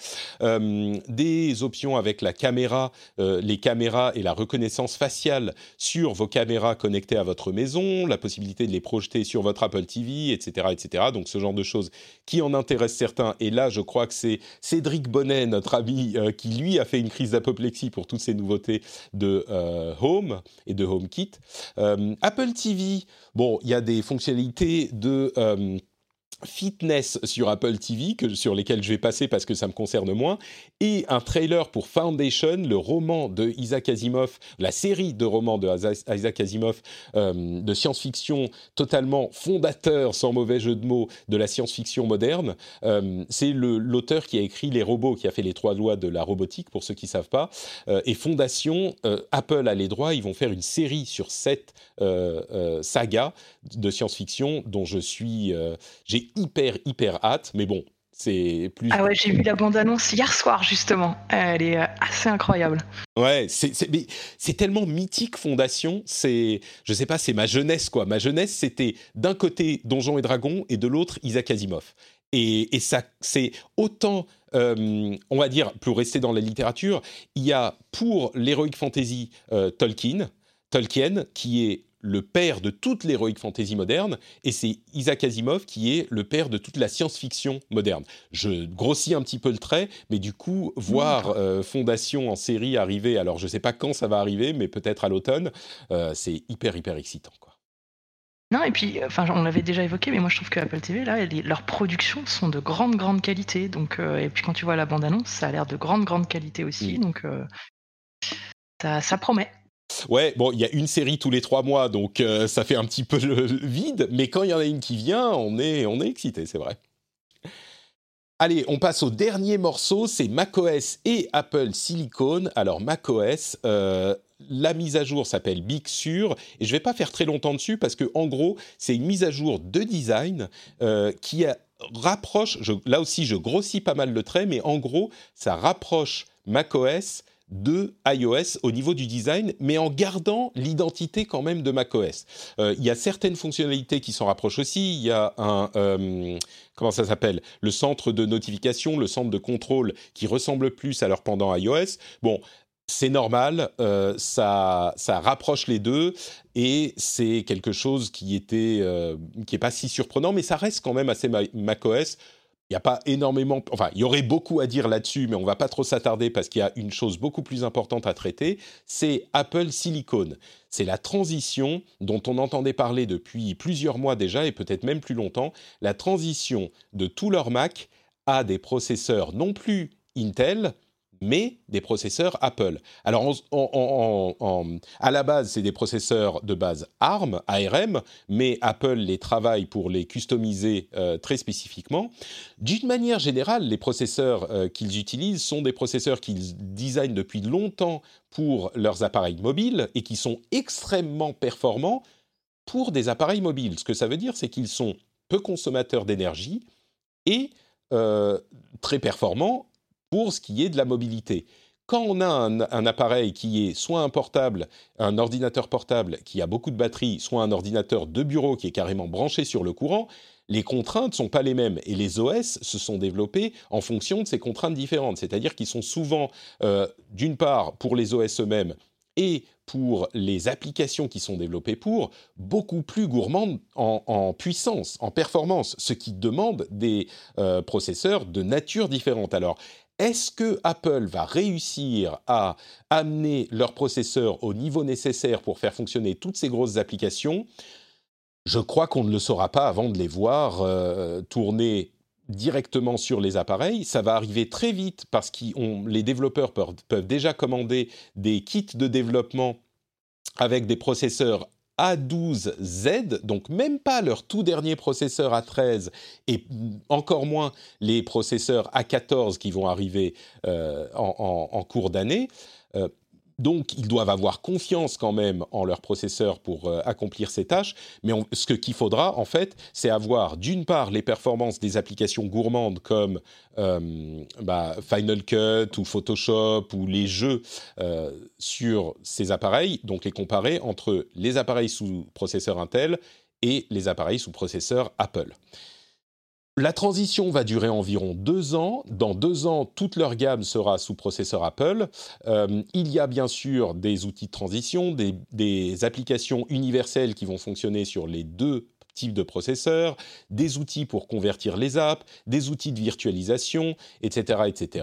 Des options avec la caméra, les caméras et la reconnaissance faciale sur vos caméras connectées à votre maison, la possibilité de les projeter sur votre Apple TV, etc., etc. Donc ce genre de choses qui en intéressent certains. Et là, je crois que c'est Cédric Bonnet, notre ami, qui lui a fait une crise d'apoplexie pour toutes ces nouveautés de Home et de HomeKit. Apple TV, bon, il y a des fonctionnalités de fitness sur Apple TV sur lesquels je vais passer parce que ça me concerne moins, et un trailer pour Foundation, le roman de Isaac Asimov, la série de romans de Isaac Asimov de science-fiction totalement fondateur, sans mauvais jeu de mots, de la science-fiction moderne. C'est l'auteur qui a écrit Les robots, qui a fait les 3 lois de la robotique, pour ceux qui ne savent pas. Et Fondation, Apple a les droits, ils vont faire une série sur cette saga de science-fiction dont j'ai hyper hâte, mais bon, c'est plus... Ah ouais, j'ai vu la bande-annonce hier soir, justement. Elle est assez incroyable. Ouais, c'est tellement mythique, Fondation. Je sais pas, c'est ma jeunesse, quoi. Ma jeunesse, c'était d'un côté Donjons et Dragons et de l'autre Isaac Asimov. Et ça, c'est autant, on va dire, pour rester dans la littérature, il y a pour l'heroic fantasy Tolkien, qui est le père de toute l'heroic fantasy moderne, et c'est Isaac Asimov qui est le père de toute la science-fiction moderne. Je grossis un petit peu le trait, mais du coup, voir Fondation en série arriver, alors je ne sais pas quand ça va arriver, mais peut-être à l'automne, c'est hyper excitant, quoi. Non, et puis, on l'avait déjà évoqué, mais moi je trouve que Apple TV, là, leurs productions sont de grande qualité. Donc, et puis quand tu vois la bande-annonce, ça a l'air de grande qualité aussi. Donc, ça promet. Ouais, bon, il y a une série tous les 3 mois, donc ça fait un petit peu le vide, mais quand il y en a une qui vient, on est excité, c'est vrai. Allez, on passe au dernier morceau, c'est macOS et Apple Silicon. Alors macOS, la mise à jour s'appelle Big Sur, et je ne vais pas faire très longtemps dessus, parce que en gros, c'est une mise à jour de design qui rapproche, là aussi je grossis pas mal le trait, mais en gros, ça rapproche macOS de iOS au niveau du design, mais en gardant l'identité quand même de macOS. Il y a certaines fonctionnalités qui s'en rapprochent aussi. Il y a comment ça s'appelle ? Le centre de notification, le centre de contrôle qui ressemble plus à leur pendant iOS. Bon, c'est normal, ça rapproche les deux, et c'est quelque chose qui est pas si surprenant, mais ça reste quand même assez macOS. Il n'y a pas énormément... Enfin, il y aurait beaucoup à dire là-dessus, mais on ne va pas trop s'attarder parce qu'il y a une chose beaucoup plus importante à traiter, c'est Apple Silicon. C'est la transition dont on entendait parler depuis plusieurs mois déjà, et peut-être même plus longtemps, la transition de tous leurs Mac à des processeurs non plus Intel, mais des processeurs Apple. Alors, à la base, c'est des processeurs de base ARM, mais Apple les travaille pour les customiser très spécifiquement. D'une manière générale, les processeurs qu'ils utilisent sont des processeurs qu'ils designent depuis longtemps pour leurs appareils mobiles et qui sont extrêmement performants pour des appareils mobiles. Ce que ça veut dire, c'est qu'ils sont peu consommateurs d'énergie et très performants pour ce qui est de la mobilité. quand on a un appareil qui est soit un portable, un ordinateur portable qui a beaucoup de batterie, soit un ordinateur de bureau qui est carrément branché sur le courant, les contraintes ne sont pas les mêmes. Et les OS se sont développés en fonction de ces contraintes différentes. C'est-à-dire qu'ils sont souvent, d'une part, pour les OS eux-mêmes et pour les applications qui sont développées pour, beaucoup plus gourmandes en puissance, en performance, ce qui demande des processeurs de nature différente. Alors, est-ce que Apple va réussir à amener leur processeur au niveau nécessaire pour faire fonctionner toutes ces grosses applications ? Je crois qu'on ne le saura pas avant de les voir tourner directement sur les appareils. Ça va arriver très vite parce que les développeurs peuvent déjà commander des kits de développement avec des processeurs A12Z, donc même pas leur tout dernier processeur A13 et encore moins les processeurs A14 qui vont arriver en cours d'année. Donc, ils doivent avoir confiance quand même en leur processeur pour accomplir ces tâches. Mais qu'il faudra, en fait, c'est avoir, d'une part, les performances des applications gourmandes comme Final Cut ou Photoshop ou les jeux sur ces appareils, donc les comparer entre les appareils sous processeur Intel et les appareils sous processeur Apple. La transition va durer environ 2 ans. Dans 2 ans, toute leur gamme sera sous processeur Apple. Il y a bien sûr des outils de transition, des applications universelles qui vont fonctionner sur les 2 types de processeurs, des outils pour convertir les apps, des outils de virtualisation, etc. etc.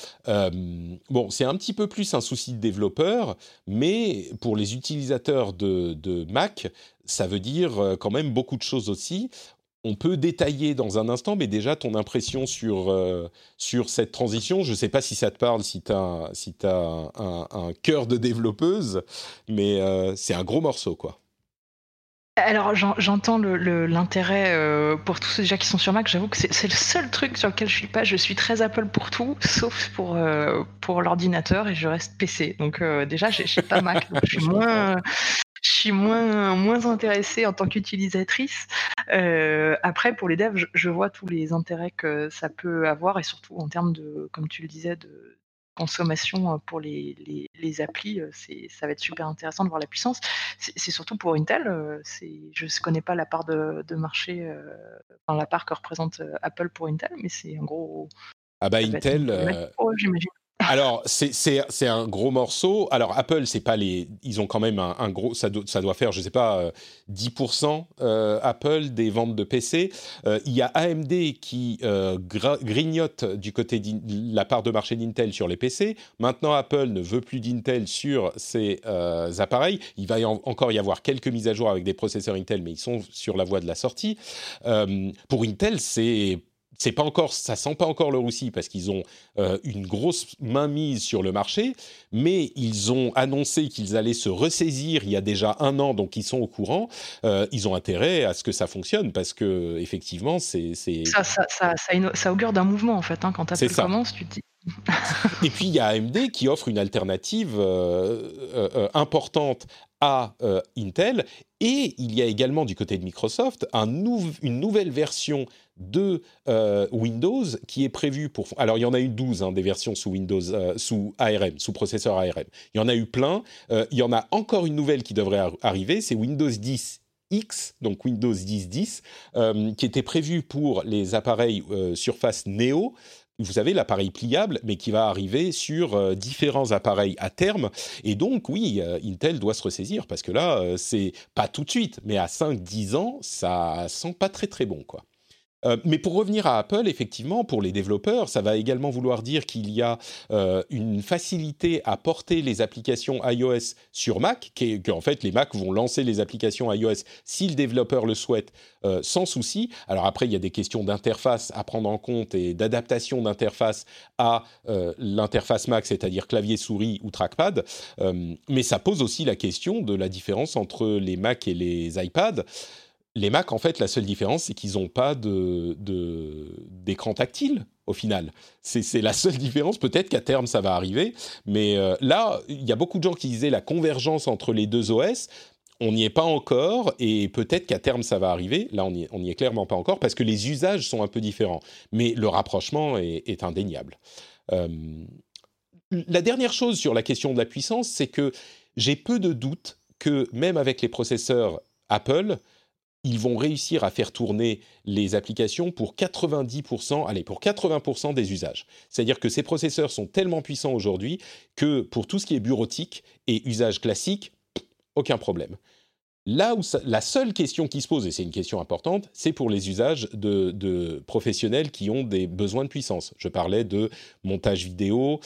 C'est un petit peu plus un souci de développeur, mais pour les utilisateurs de Mac, ça veut dire quand même beaucoup de choses aussi. On peut détailler dans un instant, mais déjà ton impression sur cette transition, je ne sais pas si ça te parle, si tu as un cœur de développeuse, mais c'est un gros morceau, quoi. Alors j'entends l'intérêt pour tous ceux déjà qui sont sur Mac. J'avoue que c'est le seul truc sur lequel je suis pas. Je suis très Apple pour tout, sauf pour l'ordinateur, et je reste PC. Donc déjà j'ai pas Mac, donc je suis moins intéressée en tant qu'utilisatrice. Après, pour les devs, je vois tous les intérêts que ça peut avoir, et surtout en termes de, comme tu le disais, de consommation pour les applis. Ça va être super intéressant de voir la puissance. C'est surtout pour Intel. Je ne connais pas la part de marché, la part que représente Apple pour Intel, mais c'est un gros... Intel... j'imagine. Alors, c'est un gros morceau. Alors, Apple, c'est pas ils ont quand même un gros... Ça doit faire, je sais pas, 10% Apple des ventes de PC. Il y a AMD qui grignote du côté de la part de marché d'Intel sur les PC. Maintenant, Apple ne veut plus d'Intel sur ses appareils. Il va encore y avoir quelques mises à jour avec des processeurs Intel, mais ils sont sur la voie de la sortie. Pour Intel, c'est pas encore, ça sent pas encore le roussi parce qu'ils ont une grosse mainmise sur le marché, mais ils ont annoncé qu'ils allaient se ressaisir il y a déjà 1 an, donc ils sont au courant. Ils ont intérêt à ce que ça fonctionne parce que effectivement, ça augure d'un mouvement en fait. Quand Apple commence, tu te dis. Et puis il y a AMD qui offre une alternative importante à Intel, et il y a également du côté de Microsoft une nouvelle version de Windows qui est prévue pour... Alors il y en a eu 12 des versions sous Windows, sous ARM, sous processeur ARM. Il y en a eu plein. Il y en a encore une nouvelle qui devrait arriver, c'est Windows 10 X, donc Windows 10.10, qui était prévu pour les appareils Surface Neo. Vous savez, l'appareil pliable, mais qui va arriver sur différents appareils à terme. Et donc, oui, Intel doit se ressaisir, parce que là, c'est pas tout de suite, mais à 5-10 ans, ça sent pas très très bon, quoi. Mais pour revenir à Apple, effectivement, pour les développeurs, ça va également vouloir dire qu'il y a une facilité à porter les applications iOS sur Mac, qu'en fait, les Mac vont lancer les applications iOS si le développeur le souhaite, sans souci. Alors après, il y a des questions d'interface à prendre en compte et d'adaptation d'interface à l'interface Mac, c'est-à-dire clavier, souris ou trackpad. Mais ça pose aussi la question de la différence entre les Mac et les iPads. Les Mac, en fait, la seule différence, c'est qu'ils n'ont pas d'écran tactile, au final. C'est la seule différence. Peut-être qu'à terme, ça va arriver. Mais là, il y a beaucoup de gens qui disaient la convergence entre les 2 OS. On n'y est pas encore, et peut-être qu'à terme, ça va arriver. Là, on n'y est clairement pas encore, parce que les usages sont un peu différents. Mais le rapprochement est indéniable. la dernière chose sur la question de la puissance, c'est que j'ai peu de doutes que même avec les processeurs Apple, ils vont réussir à faire tourner les applications pour 80% des usages. C'est-à-dire que ces processeurs sont tellement puissants aujourd'hui que pour tout ce qui est bureautique et usage classique, aucun problème. Là où la seule question qui se pose, et c'est une question importante, c'est pour les usages de professionnels qui ont des besoins de puissance. Je parlais de montage vidéo,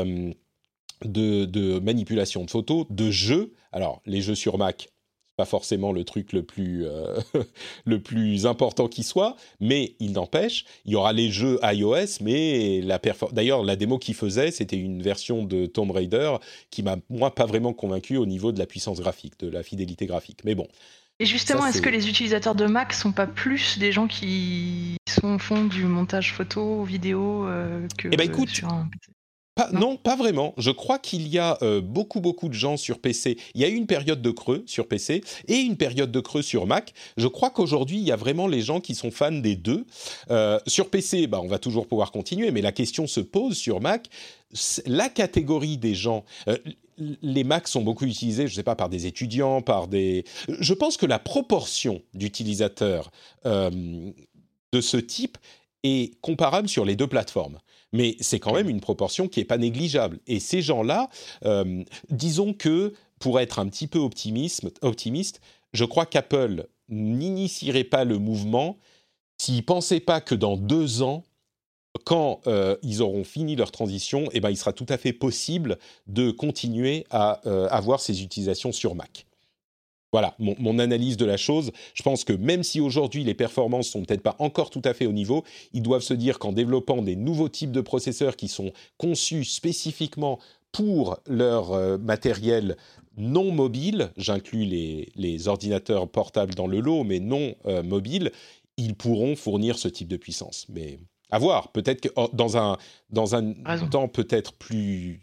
de manipulation de photos, de jeux. Alors, les jeux sur Mac, pas forcément le truc le plus important qui soit, mais il n'empêche, il y aura les jeux iOS, mais d'ailleurs, la démo qu'il faisait, c'était une version de Tomb Raider qui m'a, moi, pas vraiment convaincu au niveau de la puissance graphique, de la fidélité graphique. Mais bon. Et justement, est-ce que les utilisateurs de Mac sont pas plus des gens qui font du montage photo, vidéo que sur un PC ? Non, pas vraiment. Je crois qu'il y a beaucoup de gens sur PC. Il y a eu une période de creux sur PC et une période de creux sur Mac. Je crois qu'aujourd'hui, il y a vraiment les gens qui sont fans des deux. Sur PC, on va toujours pouvoir continuer, mais la question se pose sur Mac. La catégorie des gens... les Macs sont beaucoup utilisés, je ne sais pas, par des étudiants, par des... Je pense que la proportion d'utilisateurs de ce type est comparable sur les deux plateformes. Mais c'est quand même une proportion qui n'est pas négligeable. Et ces gens-là, disons que, pour être un petit peu optimiste, je crois qu'Apple n'initierait pas le mouvement s'ils ne pensaient pas que dans 2 ans, quand ils auront fini leur transition, il sera tout à fait possible de continuer à avoir ces utilisations sur Mac. Voilà, mon analyse de la chose. Je pense que même si aujourd'hui les performances sont peut-être pas encore tout à fait au niveau, ils doivent se dire qu'en développant des nouveaux types de processeurs qui sont conçus spécifiquement pour leur matériel non mobile, j'inclus les ordinateurs portables dans le lot, mais non mobiles, ils pourront fournir ce type de puissance. Mais à voir, peut-être que dans un temps peut-être plus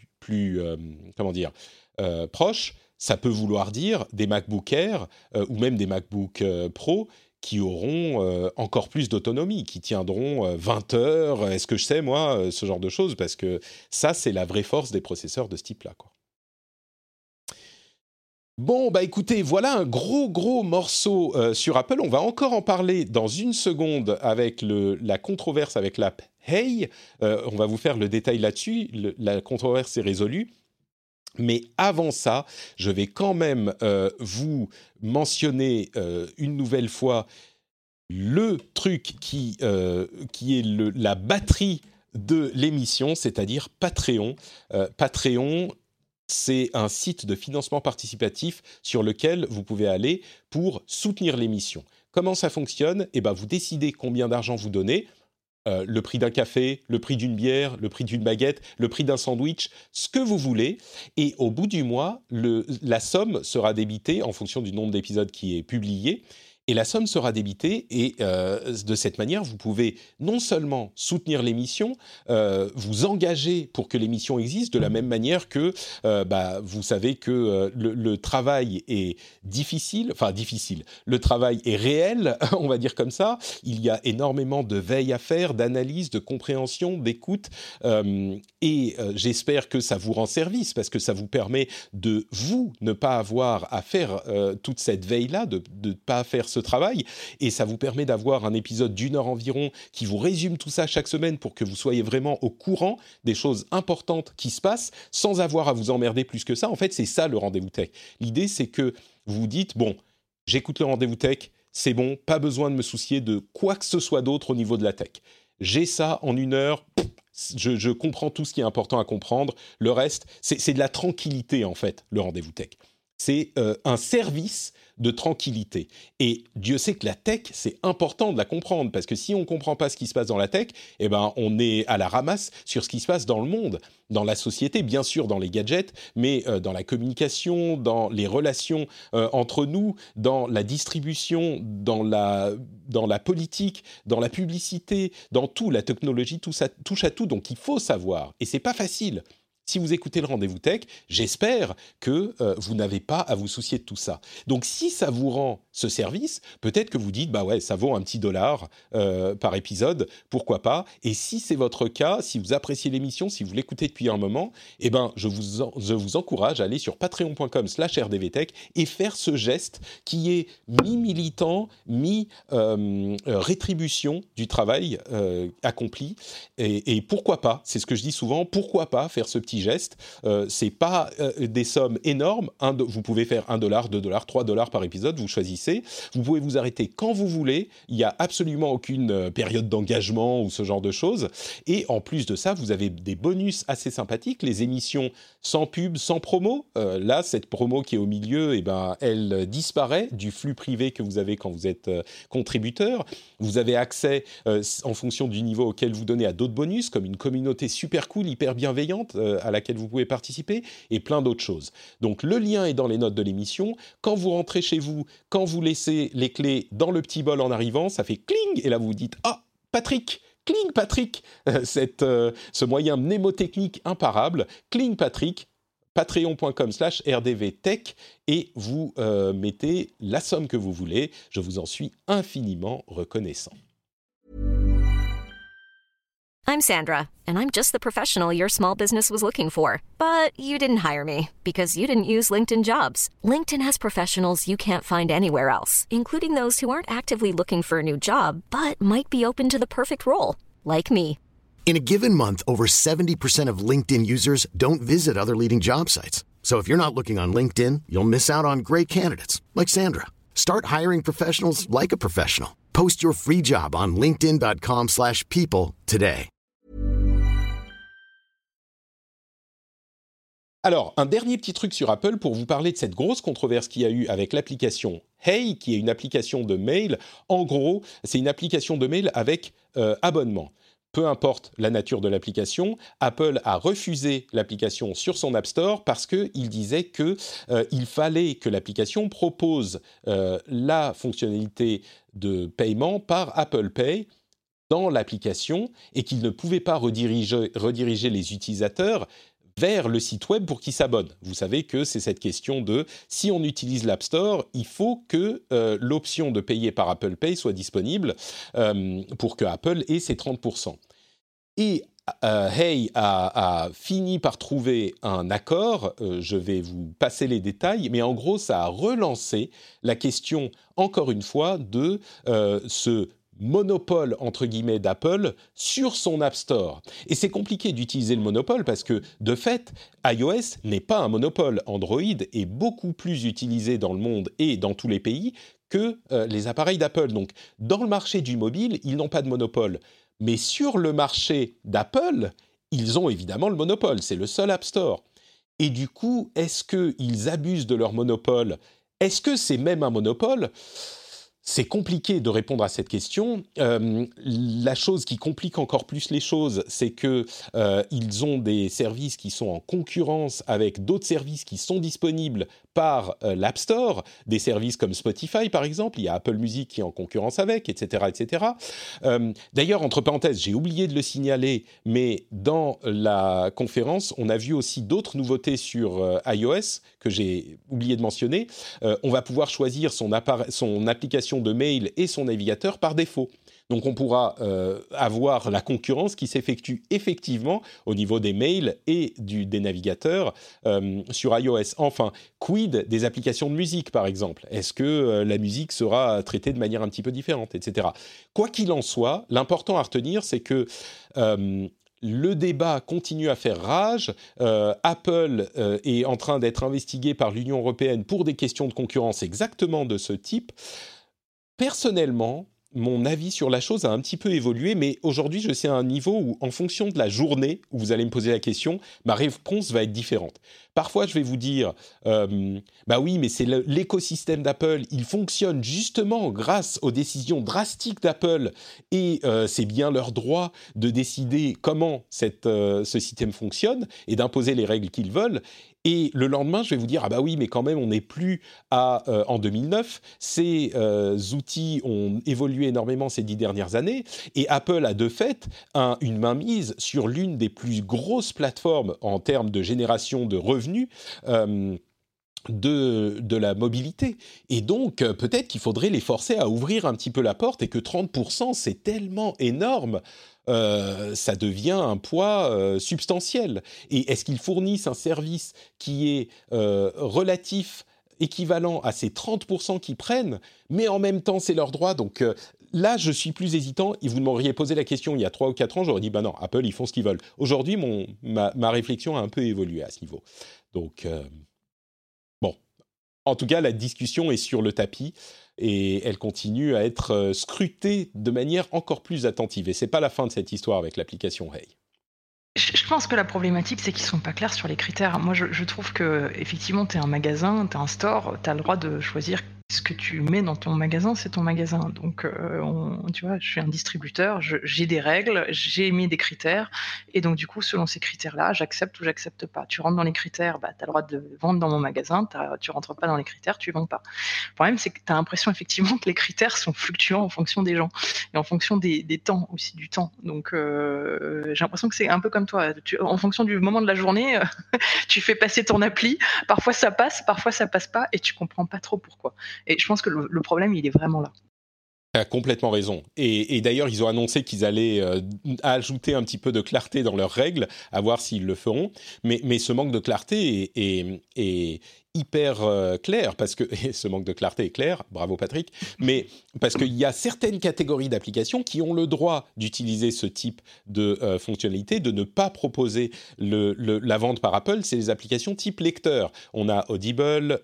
proche, ça peut vouloir dire des MacBook Air ou même des MacBook Pro qui auront encore plus d'autonomie, qui tiendront 20 heures, est-ce que je sais, moi, ce genre de choses, parce que ça, c'est la vraie force des processeurs de ce type-là, quoi. Bon, écoutez, voilà un gros morceau sur Apple. On va encore en parler dans une seconde avec la controverse avec l'app Hey. On va vous faire le détail là-dessus. La controverse est résolue. Mais avant ça, je vais quand même vous mentionner une nouvelle fois le truc qui est la batterie de l'émission, c'est-à-dire Patreon. Patreon, c'est un site de financement participatif sur lequel vous pouvez aller pour soutenir l'émission. Comment ça fonctionne ? Vous décidez combien d'argent vous donnez. Le prix d'un café, le prix d'une bière, le prix d'une baguette, le prix d'un sandwich, ce que vous voulez. Et au bout du mois, la somme sera débitée en fonction du nombre d'épisodes qui est publié. Et la somme sera débitée et de cette manière, vous pouvez non seulement soutenir l'émission, vous engager pour que l'émission existe de la même manière que vous savez que le travail est difficile. Le travail est réel, on va dire comme ça. Il y a énormément de veille à faire, d'analyse, de compréhension, d'écoute. Et j'espère que ça vous rend service parce que ça vous permet de ne pas avoir à faire toute cette veille-là, de ne pas faire ce travail, et ça vous permet d'avoir un épisode d'1 heure environ qui vous résume tout ça chaque semaine pour que vous soyez vraiment au courant des choses importantes qui se passent sans avoir à vous emmerder plus que ça. En fait, c'est ça le rendez-vous tech. L'idée, c'est que vous vous dites, bon, j'écoute le rendez-vous tech, c'est bon, pas besoin de me soucier de quoi que ce soit d'autre au niveau de la tech. J'ai ça en 1 heure, je comprends tout ce qui est important à comprendre. Le reste, c'est de la tranquillité, en fait, le rendez-vous tech. C'est un service de tranquillité. Et Dieu sait que la tech, c'est important de la comprendre, parce que si on ne comprend pas ce qui se passe dans la tech, on est à la ramasse sur ce qui se passe dans le monde, dans la société, bien sûr dans les gadgets, mais dans la communication, dans les relations entre nous, dans la distribution, dans la politique, dans la publicité, dans tout, la technologie, tout ça touche à tout, donc il faut savoir. Et c'est pas facile. si vous écoutez le Rendez-vous Tech, j'espère que vous n'avez pas à vous soucier de tout ça. Donc, si ça vous rend ce service, peut-être que vous dites, bah ouais, ça vaut un petit $1 par épisode, pourquoi pas. Et si c'est votre cas, si vous appréciez l'émission, si vous l'écoutez depuis un moment, eh ben, je vous encourage à aller sur patreon.com/rdvtech et faire ce geste qui est mi-militant, mi-rétribution du travail accompli. Et pourquoi pas, c'est ce que je dis souvent, pourquoi pas faire ce petit geste. C'est pas des sommes énormes. Vous pouvez faire $1, $2, $3 par épisode, vous choisissez. Vous pouvez vous arrêter quand vous voulez. Il n'y a absolument aucune période d'engagement ou ce genre de choses. Et en plus de ça, vous avez des bonus assez sympathiques, les émissions sans pub, sans promo. Là, cette promo qui est au milieu, eh ben, elle disparaît du flux privé que vous avez quand vous êtes contributeur. Vous avez accès, en fonction du niveau auquel vous donnez, à d'autres bonus, comme une communauté super cool, hyper bienveillante, à laquelle vous pouvez participer, et plein d'autres choses. Donc, le lien est dans les notes de l'émission. Quand vous rentrez chez vous, quand vous laissez les clés dans le petit bol en arrivant, ça fait cling, et là, vous vous dites « Ah, Patrick !» Cling Patrick, ce moyen mnémotechnique imparable, Cling Patrick, patreon.com/rdvtech, et vous mettez la somme que vous voulez. Je vous en suis infiniment reconnaissant. I'm Sandra, and I'm just the professional your small business was looking for. But you didn't hire me because you didn't use LinkedIn Jobs. LinkedIn has professionals you can't find anywhere else, including those who aren't actively looking for a new job, but might be open to the perfect role, like me. In a given month, over 70% of LinkedIn users don't visit other leading job sites. So if you're not looking on LinkedIn, you'll miss out on great candidates, like Sandra. Start hiring professionals like a professional. Post your free job on linkedin.com/people today. Alors, un dernier petit truc sur Apple pour vous parler de cette grosse controverse qu'il y a eu avec l'application Hey, qui est une application de mail. En gros, c'est une application de mail avec abonnement. Peu importe la nature de l'application, Apple a refusé l'application sur son App Store parce qu'il disait qu'il fallait que l'application propose la fonctionnalité de paiement par Apple Pay dans l'application et qu'il ne pouvait pas rediriger les utilisateurs vers le site web pour qu'ils s'abonnent. Vous savez que c'est cette question de si on utilise l'App Store, il faut que l'option de payer par Apple Pay soit disponible pour que Apple ait ses 30%. Et Hey a fini par trouver un accord, je vais vous passer les détails, mais en gros ça a relancé la question, encore une fois, de ce monopole, entre guillemets, d'Apple sur son App Store. Et c'est compliqué d'utiliser le monopole parce que, de fait, iOS n'est pas un monopole. Android est beaucoup plus utilisé dans le monde et dans tous les pays que les appareils d'Apple. Donc, dans le marché du mobile, ils n'ont pas de monopole. Mais sur le marché d'Apple, ils ont évidemment le monopole. C'est le seul App Store. Et du coup, est-ce qu'ils abusent de leur monopole ? Est-ce que c'est même un monopole ? C'est compliqué de répondre à cette question. La chose qui complique encore plus les choses, c'est que ils ont des services qui sont en concurrence avec d'autres services qui sont disponibles par l'App Store, des services comme Spotify par exemple, il y a Apple Music qui est en concurrence avec, etc. etc. D'ailleurs, entre parenthèses, j'ai oublié de le signaler, mais dans la conférence, on a vu aussi d'autres nouveautés sur iOS que j'ai oublié de mentionner. On va pouvoir choisir son application de mail et son navigateur par défaut. Donc on pourra avoir la concurrence qui s'effectue effectivement au niveau des mails et des navigateurs sur iOS. Enfin, quid des applications de musique par exemple ? Est-ce que la musique sera traitée de manière un petit peu différente, etc. Quoi qu'il en soit, l'important à retenir, c'est que le débat continue à faire rage. Apple est en train d'être investigué par l'Union européenne pour des questions de concurrence exactement de ce type. Personnellement, mon avis sur la chose a un petit peu évolué, mais aujourd'hui, je suis à un niveau où, en fonction de la journée où vous allez me poser la question, ma réponse va être différente. Parfois, je vais vous dire, bah oui, mais c'est l'écosystème d'Apple, il fonctionne justement grâce aux décisions drastiques d'Apple, et c'est bien leur droit de décider comment ce système fonctionne et d'imposer les règles qu'ils veulent. Et le lendemain, je vais vous dire, ah bah oui, mais quand même, on n'est plus en 2009. Ces outils ont évolué énormément ces 10 dernières années. Et Apple a de fait une mainmise sur l'une des plus grosses plateformes en termes de génération de revenus de la mobilité. Et donc, peut-être qu'il faudrait les forcer à ouvrir un petit peu la porte et que 30%, c'est tellement énorme. Ça devient un poids substantiel. Et est-ce qu'ils fournissent un service qui est relatif, équivalent à ces 30% qu'ils prennent, mais en même temps, c'est leur droit. Donc là, je suis plus hésitant. Et vous m'auriez posé la question il y a 3 ou 4 ans, j'aurais dit, bah non, Apple, ils font ce qu'ils veulent. Aujourd'hui, ma réflexion a un peu évolué à ce niveau. Donc, bon. En tout cas, la discussion est sur le tapis et elle continue à être scrutée de manière encore plus attentive. Et c'est pas la fin de cette histoire avec l'application Hey. Je pense que la problématique, c'est qu'ils sont pas clairs sur les critères. Moi, je trouve que effectivement, t'es un magasin, t'es un store, t'as le droit de choisir ce que tu mets dans ton magasin, c'est ton magasin. Donc, tu vois, je suis un distributeur, j'ai des règles, j'ai mis des critères, et donc du coup, selon ces critères-là, j'accepte ou j'accepte pas. Tu rentres dans les critères, bah, t'as le droit de vendre dans mon magasin. Tu rentres pas dans les critères, tu vends pas. Le problème, c'est que t'as l'impression effectivement que les critères sont fluctuants en fonction des gens et en fonction des temps aussi, du temps. Donc, j'ai l'impression que c'est un peu comme toi. En fonction du moment de la journée, tu fais passer ton appli. Parfois ça passe pas, et tu comprends pas trop pourquoi. Et je pense que le problème, il est vraiment là. Tu as complètement raison. Et d'ailleurs, ils ont annoncé qu'ils allaient ajouter un petit peu de clarté dans leurs règles, à voir s'ils le feront. Mais ce manque de clarté est hyper clair, parce que et ce manque de clarté est clair, bravo Patrick, mais parce qu'il y a certaines catégories d'applications qui ont le droit d'utiliser ce type de fonctionnalité, de ne pas proposer la vente par Apple, c'est les applications type lecteur. On a Audible,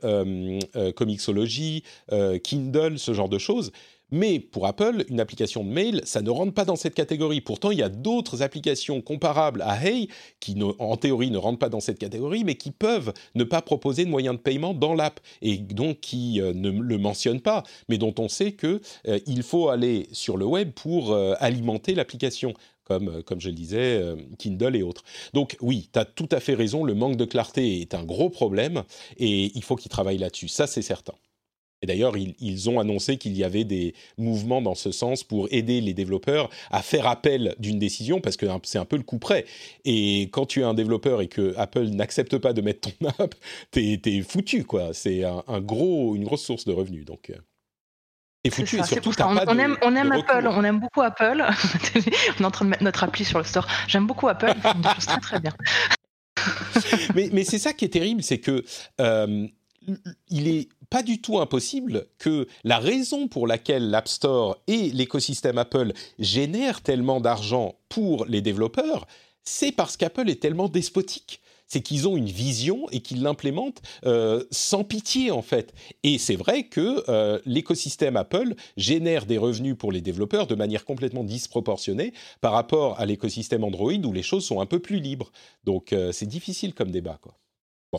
Comixology, Kindle, ce genre de choses. Mais pour Apple, une application de mail, ça ne rentre pas dans cette catégorie. Pourtant, il y a d'autres applications comparables à Hey qui, en théorie, ne rentrent pas dans cette catégorie, mais qui peuvent ne pas proposer de moyen de paiement dans l'app et donc qui ne le mentionnent pas, mais dont on sait qu'il faut aller sur le web pour alimenter l'application. Comme je le disais, Kindle et autres. Donc oui, tu as tout à fait raison, le manque de clarté est un gros problème et il faut qu'ils travaillent là-dessus, ça c'est certain. Et d'ailleurs, ils ont annoncé qu'il y avait des mouvements dans ce sens pour aider les développeurs à faire appel d'une décision, parce que c'est un peu le coup près. Et quand tu es un développeur et que Apple n'accepte pas de mettre ton app, t'es foutu, quoi. C'est une grosse source de revenus. Donc, t'es foutu. Ça, et surtout, on aime Apple, on aime beaucoup Apple. On est en train de mettre notre appli sur le store. J'aime beaucoup Apple, ils font des choses très très bien. mais c'est ça qui est terrible, c'est que il est pas du tout impossible que la raison pour laquelle l'App Store et l'écosystème Apple génèrent tellement d'argent pour les développeurs, c'est parce qu'Apple est tellement despotique. C'est qu'ils ont une vision et qu'ils l'implémentent sans pitié, en fait. Et c'est vrai que l'écosystème Apple génère des revenus pour les développeurs de manière complètement disproportionnée par rapport à l'écosystème Android où les choses sont un peu plus libres. Donc, c'est difficile comme débat, quoi. Bon.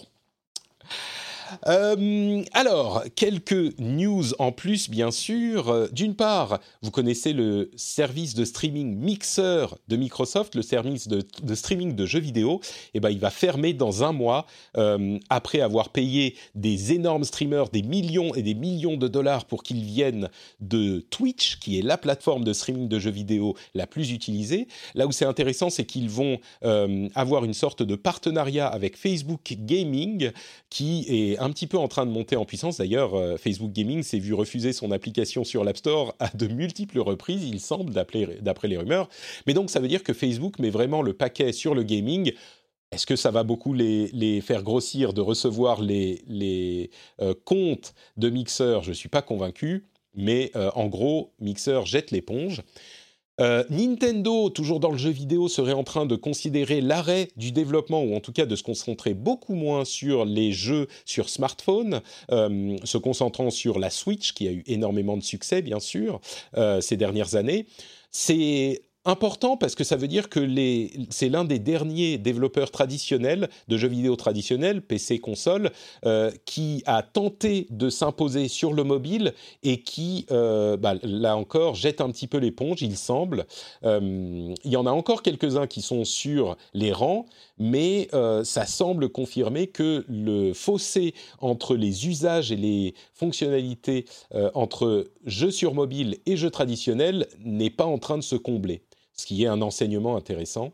Alors, quelques news en plus, bien sûr. D'une part, vous connaissez le service de streaming Mixer de Microsoft, le service de streaming de jeux vidéo. Eh ben, il va fermer dans 1 mois, après avoir payé des énormes streamers des millions et des millions de dollars pour qu'ils viennent de Twitch, qui est la plateforme de streaming de jeux vidéo la plus utilisée. Là où c'est intéressant, c'est qu'ils vont avoir une sorte de partenariat avec Facebook Gaming, qui est un petit peu en train de monter en puissance. D'ailleurs, Facebook Gaming s'est vu refuser son application sur l'App Store à de multiples reprises, il semble, d'après les rumeurs. Mais donc, ça veut dire que Facebook met vraiment le paquet sur le gaming. Est-ce que ça va beaucoup les faire grossir de recevoir les comptes de Mixer ? Je ne suis pas convaincu, mais en gros, Mixer jette l'éponge. Nintendo, toujours dans le jeu vidéo, serait en train de considérer l'arrêt du développement, ou en tout cas de se concentrer beaucoup moins sur les jeux sur smartphone, se concentrant sur la Switch, qui a eu énormément de succès, bien sûr, ces dernières années. C'est important parce que ça veut dire que c'est l'un des derniers développeurs traditionnels, de jeux vidéo traditionnels, PC, console, qui a tenté de s'imposer sur le mobile et qui, là encore, jette un petit peu l'éponge, il semble. Il y en a encore quelques-uns qui sont sur les rangs, mais ça semble confirmer que le fossé entre les usages et les fonctionnalités entre jeux sur mobile et jeux traditionnels n'est pas en train de se combler, ce qui est un enseignement intéressant.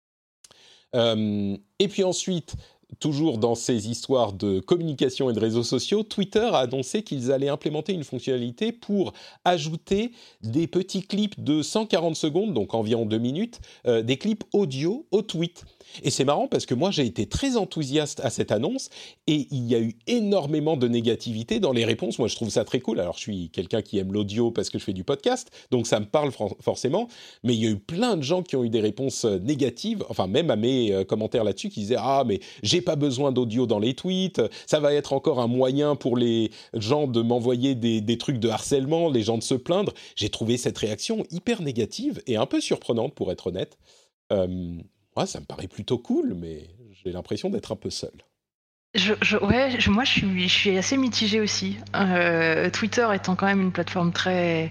Et puis ensuite, toujours dans ces histoires de communication et de réseaux sociaux, Twitter a annoncé qu'ils allaient implémenter une fonctionnalité pour ajouter des petits clips de 140 secondes, donc environ 2 minutes, des clips audio au tweet. Et c'est marrant parce que moi, j'ai été très enthousiaste à cette annonce et il y a eu énormément de négativité dans les réponses. Moi, je trouve ça très cool. Alors, je suis quelqu'un qui aime l'audio parce que je fais du podcast, donc ça me parle forcément. Mais il y a eu plein de gens qui ont eu des réponses négatives, enfin même à mes commentaires là-dessus, qui disaient « Ah, mais j'ai pas besoin d'audio dans les tweets. Ça va être encore un moyen pour les gens de m'envoyer des trucs de harcèlement, les gens de se plaindre. » J'ai trouvé cette réaction hyper négative et un peu surprenante, pour être honnête. Ouais, ça me paraît plutôt cool, mais j'ai l'impression d'être un peu seul. Moi, je suis assez mitigée aussi. Twitter étant quand même une plateforme très...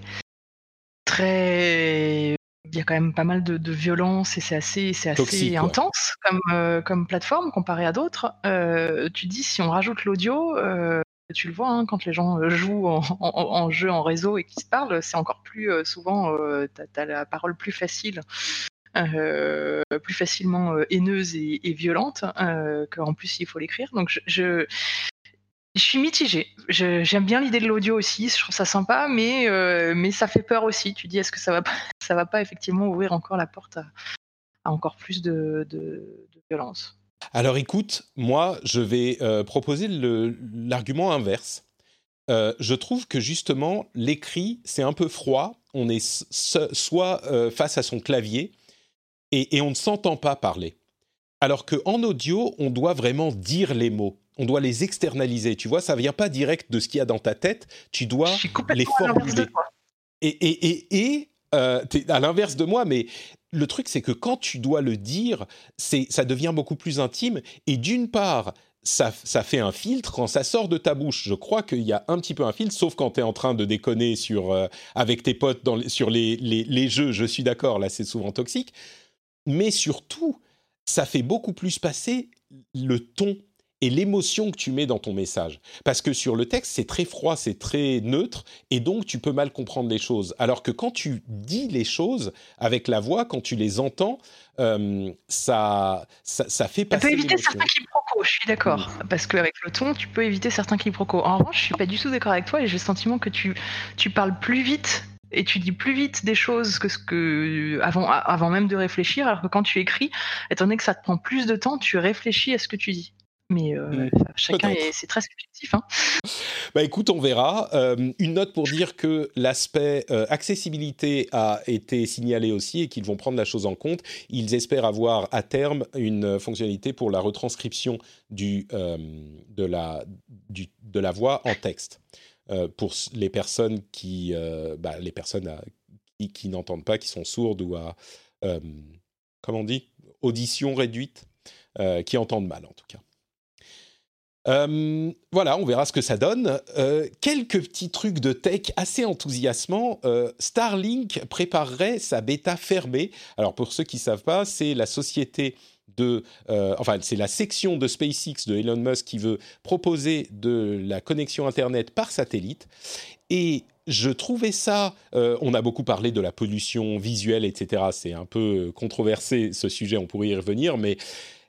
Il y a quand même pas mal de violence et c'est assez toxique, intense comme plateforme comparé à d'autres. Tu dis, si on rajoute l'audio, tu le vois, hein, quand les gens jouent en jeu, en réseau et qu'ils se parlent, c'est encore plus souvent, t'as la parole plus facile. Plus facilement haineuse et violente qu'en plus il faut l'écrire. Donc je suis mitigée. J'aime bien l'idée de l'audio aussi, je trouve ça sympa, mais ça fait peur aussi. Tu dis, est-ce que ça va pas effectivement ouvrir encore la porte à encore plus de violence? Alors écoute, moi je vais proposer l'argument inverse. Je trouve que justement l'écrit c'est un peu froid. On est soit face à son clavier et on ne s'entend pas parler. Alors qu'en audio, on doit vraiment dire les mots. On doit les externaliser. Tu vois, ça ne vient pas direct de ce qu'il y a dans ta tête. Tu dois les formuler. Et t'es à l'inverse de moi, mais le truc, c'est que quand tu dois le dire, ça devient beaucoup plus intime. Et d'une part, ça fait un filtre quand ça sort de ta bouche. Je crois qu'il y a un petit peu un filtre, sauf quand tu es en train de déconner avec tes potes sur les jeux. Je suis d'accord, là, c'est souvent toxique. Mais surtout, ça fait beaucoup plus passer le ton et l'émotion que tu mets dans ton message. Parce que sur le texte, c'est très froid, c'est très neutre, et donc tu peux mal comprendre les choses. Alors que quand tu dis les choses avec la voix, quand tu les entends, ça fait passer l'émotion. Ça peut éviter certains quiproquos, je suis d'accord. Parce qu'avec le ton, tu peux éviter certains quiproquos. En revanche, je suis pas du tout d'accord avec toi, et j'ai le sentiment que tu parles plus vite et tu dis plus vite des choses que avant même de réfléchir, alors que quand tu écris, étant donné que ça te prend plus de temps, tu réfléchis à ce que tu dis. Mais chacun, c'est très subjectif. Hein. Bah écoute, on verra. Une note pour dire que l'aspect accessibilité a été signalé aussi et qu'ils vont prendre la chose en compte. Ils espèrent avoir à terme une fonctionnalité pour la retranscription de la voix en texte. Pour les personnes qui n'entendent pas, qui sont sourdes ou à, comment on dit, audition réduite, qui entendent mal en tout cas. Voilà, on verra ce que ça donne. Quelques petits trucs de tech assez enthousiasmants. Starlink préparerait sa bêta fermée. Alors pour ceux qui ne savent pas, c'est la société c'est la section de SpaceX de Elon Musk qui veut proposer de la connexion Internet par satellite. Et je trouvais ça... on a beaucoup parlé de la pollution visuelle, etc. C'est un peu controversé ce sujet, on pourrait y revenir, mais...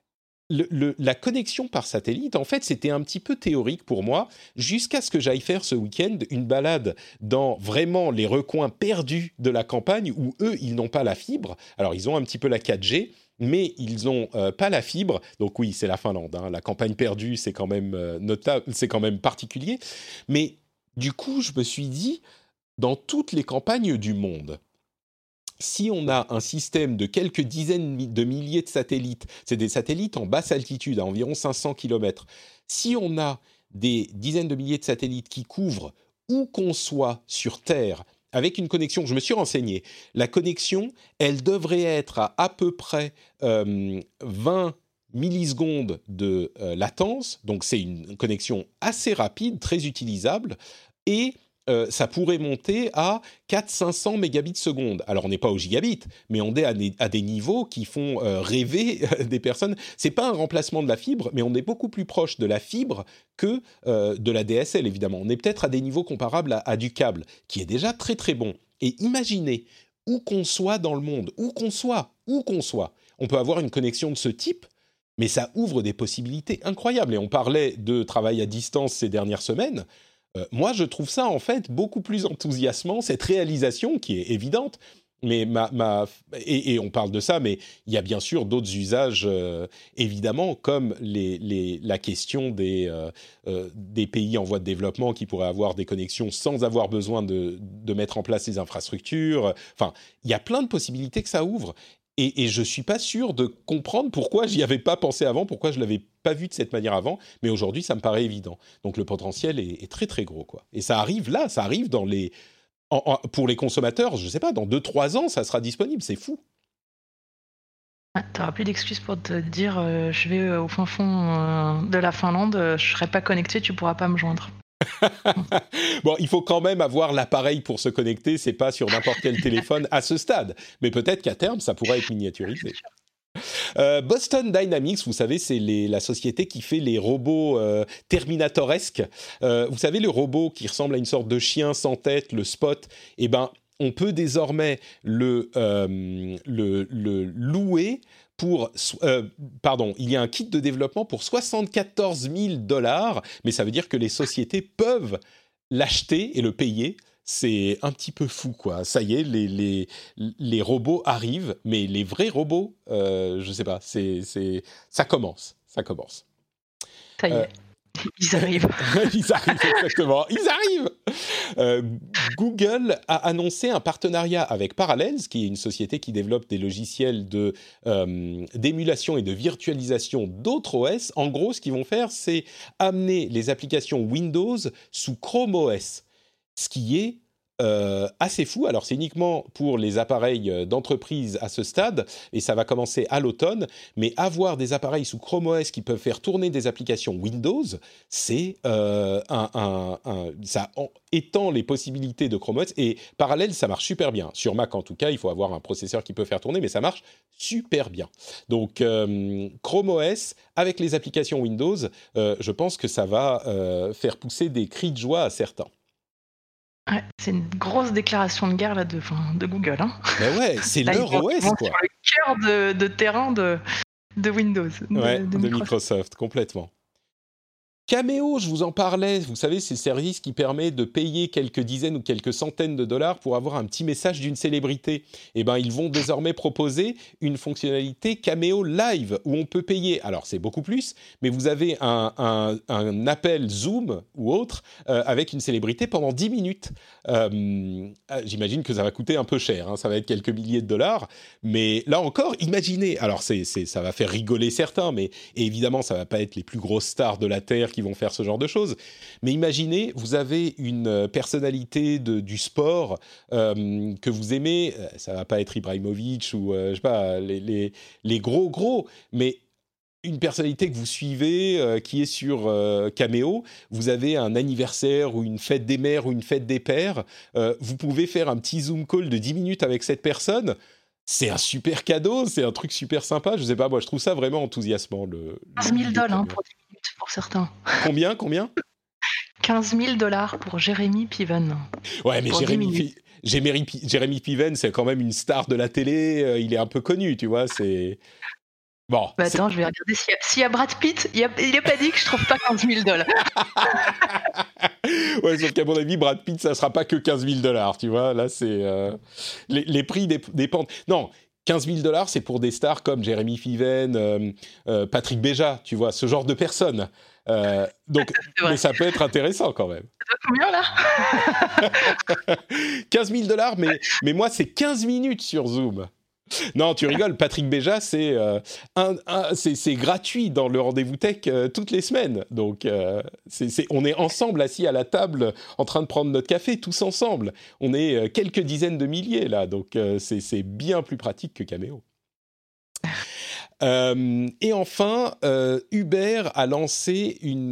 la connexion par satellite, en fait, c'était un petit peu théorique pour moi, jusqu'à ce que j'aille faire ce week-end une balade dans vraiment les recoins perdus de la campagne, où eux, ils n'ont pas la fibre. Alors, ils ont un petit peu la 4G, mais ils n'ont pas la fibre. Donc oui, c'est la Finlande. Hein. La campagne perdue, c'est quand même notable, c'est quand même particulier. Mais du coup, je me suis dit, dans toutes les campagnes du monde, si on a un système de quelques dizaines de milliers de satellites, c'est des satellites en basse altitude, à environ 500 km, si on a des dizaines de milliers de satellites qui couvrent où qu'on soit sur Terre avec une connexion, je me suis renseigné, la connexion, elle devrait être à peu près 20 millisecondes de latence, donc c'est une connexion assez rapide, très utilisable, et ça pourrait monter à 400-500 mégabits seconde. Alors, on n'est pas au gigabit, mais on est à des niveaux qui font rêver des personnes. C'est pas un remplacement de la fibre, mais on est beaucoup plus proche de la fibre que de la DSL, évidemment. On est peut-être à des niveaux comparables à du câble, qui est déjà très, très bon. Et imaginez, où qu'on soit dans le monde, où qu'on soit, on peut avoir une connexion de ce type, mais ça ouvre des possibilités incroyables. Et on parlait de travail à distance ces dernières semaines. Moi, je trouve ça, en fait, beaucoup plus enthousiasmant, cette réalisation qui est évidente. Mais et on parle de ça, mais il y a bien sûr d'autres usages, évidemment, comme la question des pays en voie de développement qui pourraient avoir des connexions sans avoir besoin de mettre en place les infrastructures. Enfin, il y a plein de possibilités que ça ouvre. Et je ne suis pas sûr de comprendre pourquoi j'y avais pas pensé avant, pourquoi je ne l'avais pas vu de cette manière avant, mais aujourd'hui, ça me paraît évident. Donc le potentiel est très, très gros, quoi. Et ça arrive là, ça arrive dans pour les consommateurs, je ne sais pas, dans 2-3 ans, ça sera disponible, c'est fou. Tu n'auras plus d'excuses pour te dire je vais au fin fond de la Finlande, je ne serai pas connecté, tu ne pourras pas me joindre. Bon, il faut quand même avoir l'appareil pour se connecter, c'est pas sur n'importe quel téléphone à ce stade, mais peut-être qu'à terme ça pourra être miniaturisé. Boston Dynamics, vous savez, c'est la société qui fait les robots terminatoresques. Vous savez, le robot qui ressemble à une sorte de chien sans tête, le Spot. Eh ben, on peut désormais le louer. Il y a un kit de développement pour $74 000, mais ça veut dire que les sociétés peuvent l'acheter et le payer. C'est un petit peu fou, quoi. Ça y est, les robots arrivent, mais les vrais robots, je sais pas, ça commence. Ça y est. Ils arrivent. Ils arrivent, exactement. Ils arrivent. Google a annoncé un partenariat avec Parallels, qui est une société qui développe des logiciels d'émulation et de virtualisation d'autres OS. En gros, ce qu'ils vont faire, c'est amener les applications Windows sous Chrome OS, ce qui est assez fou. Alors, c'est uniquement pour les appareils d'entreprise à ce stade, et ça va commencer à l'automne, mais avoir des appareils sous Chrome OS qui peuvent faire tourner des applications Windows, c'est ça étend les possibilités de Chrome OS, et Parallels, ça marche super bien. Sur Mac, en tout cas, il faut avoir un processeur qui peut faire tourner, mais ça marche super bien. Donc, Chrome OS, avec les applications Windows, je pense que ça va faire pousser des cris de joie à certains. Ouais, c'est une grosse déclaration de guerre là, de Google. Hein. Mais ouais, c'est leur OS, quoi. Sur le cœur de terrain de Windows. De Microsoft, complètement. Cameo, je vous en parlais, vous savez, c'est le service qui permet de payer quelques dizaines ou quelques centaines de dollars pour avoir un petit message d'une célébrité. Eh bien, ils vont désormais proposer une fonctionnalité Cameo Live, où on peut payer, alors c'est beaucoup plus, mais vous avez un appel Zoom ou autre avec une célébrité pendant 10 minutes. J'imagine que ça va coûter un peu cher, hein, ça va être quelques milliers de dollars, mais là encore, imaginez, alors ça va faire rigoler certains, mais évidemment, ça ne va pas être les plus grosses stars de la Terre qui vont faire ce genre de choses. Mais imaginez, vous avez une personnalité du sport que vous aimez, ça va pas être Ibrahimovic ou je sais pas, les gros, mais une personnalité que vous suivez qui est sur Cameo, vous avez un anniversaire ou une fête des mères ou une fête des pères, vous pouvez faire un petit Zoom call de 10 minutes avec cette personne. C'est un super cadeau, c'est un truc super sympa. Je sais pas, moi je trouve ça vraiment enthousiasmant. $15 000 pour 10 minutes pour certains. Combien $15 000 pour Jeremy Piven. Ouais, mais Jeremy Piven, c'est quand même une star de la télé. Il est un peu connu, tu vois. C'est bon. Bah attends, je vais regarder s'il y a Brad Pitt. Il n'a pas dit que je trouve pas $15 000. Ouais, sauf qu'à mon avis, Brad Pitt, ça sera pas que $15 000, tu vois. Là, c'est les prix dépendent. Non, $15 000, c'est pour des stars comme Jeremy Piven, Patrick Béja, tu vois, ce genre de personnes. Donc, mais ça peut être intéressant quand même. Ça doit combien là? $15 000, mais moi, c'est 15 minutes sur Zoom. Non, tu rigoles. Patrick Béja, c'est gratuit dans le Rendez-vous Tech toutes les semaines. Donc, on est ensemble assis à la table en train de prendre notre café, tous ensemble. On est quelques dizaines de milliers là. Donc, c'est bien plus pratique que Cameo. Et enfin, Uber a lancé une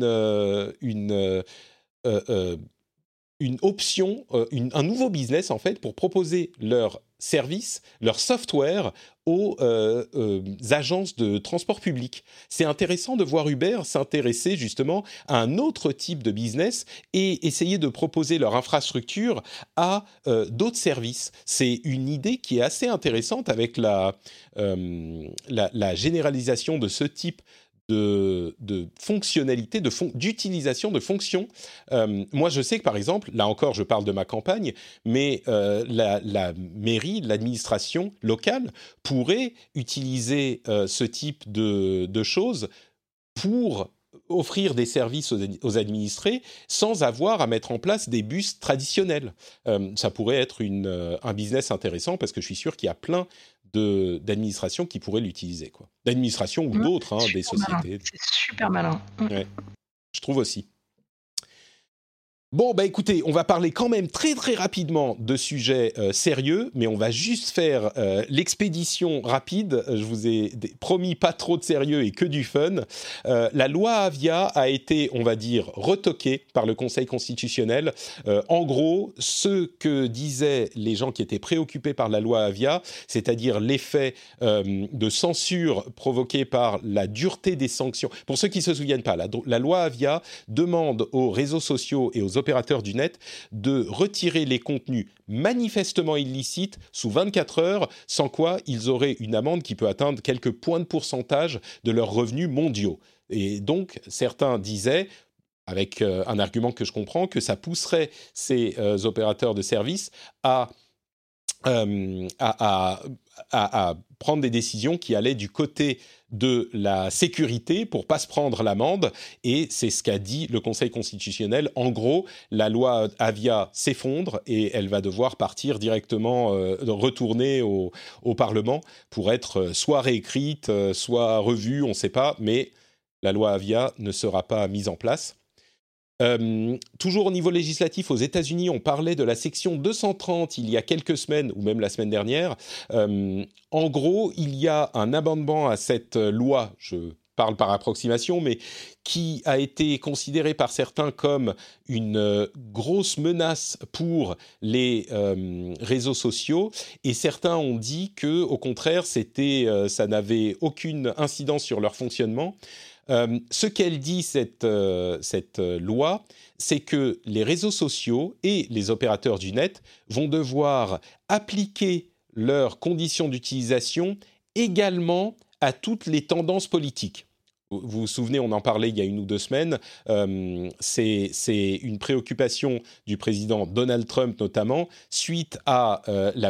option, un nouveau business en fait pour proposer leur service, leur software aux agences de transport public. C'est intéressant de voir Uber s'intéresser justement à un autre type de business et essayer de proposer leur infrastructure à d'autres services. C'est une idée qui est assez intéressante avec la généralisation de ce type de fonctionnalités, d'utilisation de fonctions. Moi, je sais que, par exemple, là encore, je parle de ma campagne, mais la mairie, l'administration locale pourrait utiliser ce type de choses pour offrir des services aux administrés sans avoir à mettre en place des bus traditionnels. Ça pourrait être un business intéressant parce que je suis sûr qu'il y a plein d'administrations qui pourraient l'utiliser, quoi. D'administration ou d'autres, des sociétés. C'est super malin. Ouais, je trouve aussi. Bon, écoutez, on va parler quand même très très rapidement de sujets sérieux, mais on va juste faire l'expédition rapide. Je vous ai promis pas trop de sérieux et que du fun. La loi Avia a été, on va dire, retoquée par le Conseil constitutionnel. En gros, ce que disaient les gens qui étaient préoccupés par la loi Avia, c'est-à-dire l'effet de censure provoqué par la dureté des sanctions. Pour ceux qui ne se souviennent pas, la loi Avia demande aux réseaux sociaux et aux opérateurs du net de retirer les contenus manifestement illicites sous 24 heures, sans quoi ils auraient une amende qui peut atteindre quelques points de pourcentage de leurs revenus mondiaux. Et donc, certains disaient, avec un argument que je comprends, que ça pousserait ces opérateurs de services à prendre des décisions qui allaient du côté de la sécurité pour pas se prendre l'amende, et c'est ce qu'a dit le Conseil constitutionnel. En gros, la loi Avia s'effondre et elle va devoir partir directement, retourner au Parlement pour être soit réécrite, soit revue, on ne sait pas, mais la loi Avia ne sera pas mise en place. Toujours au niveau législatif, aux États-Unis, on parlait de la section 230 il y a quelques semaines, ou même la semaine dernière. En gros, il y a un amendement à cette loi, je parle par approximation, mais qui a été considéré par certains comme une grosse menace pour les réseaux sociaux, et certains ont dit que, au contraire, ça n'avait aucune incidence sur leur fonctionnement. Ce qu'elle dit, cette loi, c'est que les réseaux sociaux et les opérateurs du net vont devoir appliquer leurs conditions d'utilisation également à toutes les tendances politiques. Vous vous souvenez, on en parlait il y a 1 ou 2 semaines, c'est une préoccupation du président Donald Trump notamment, suite à la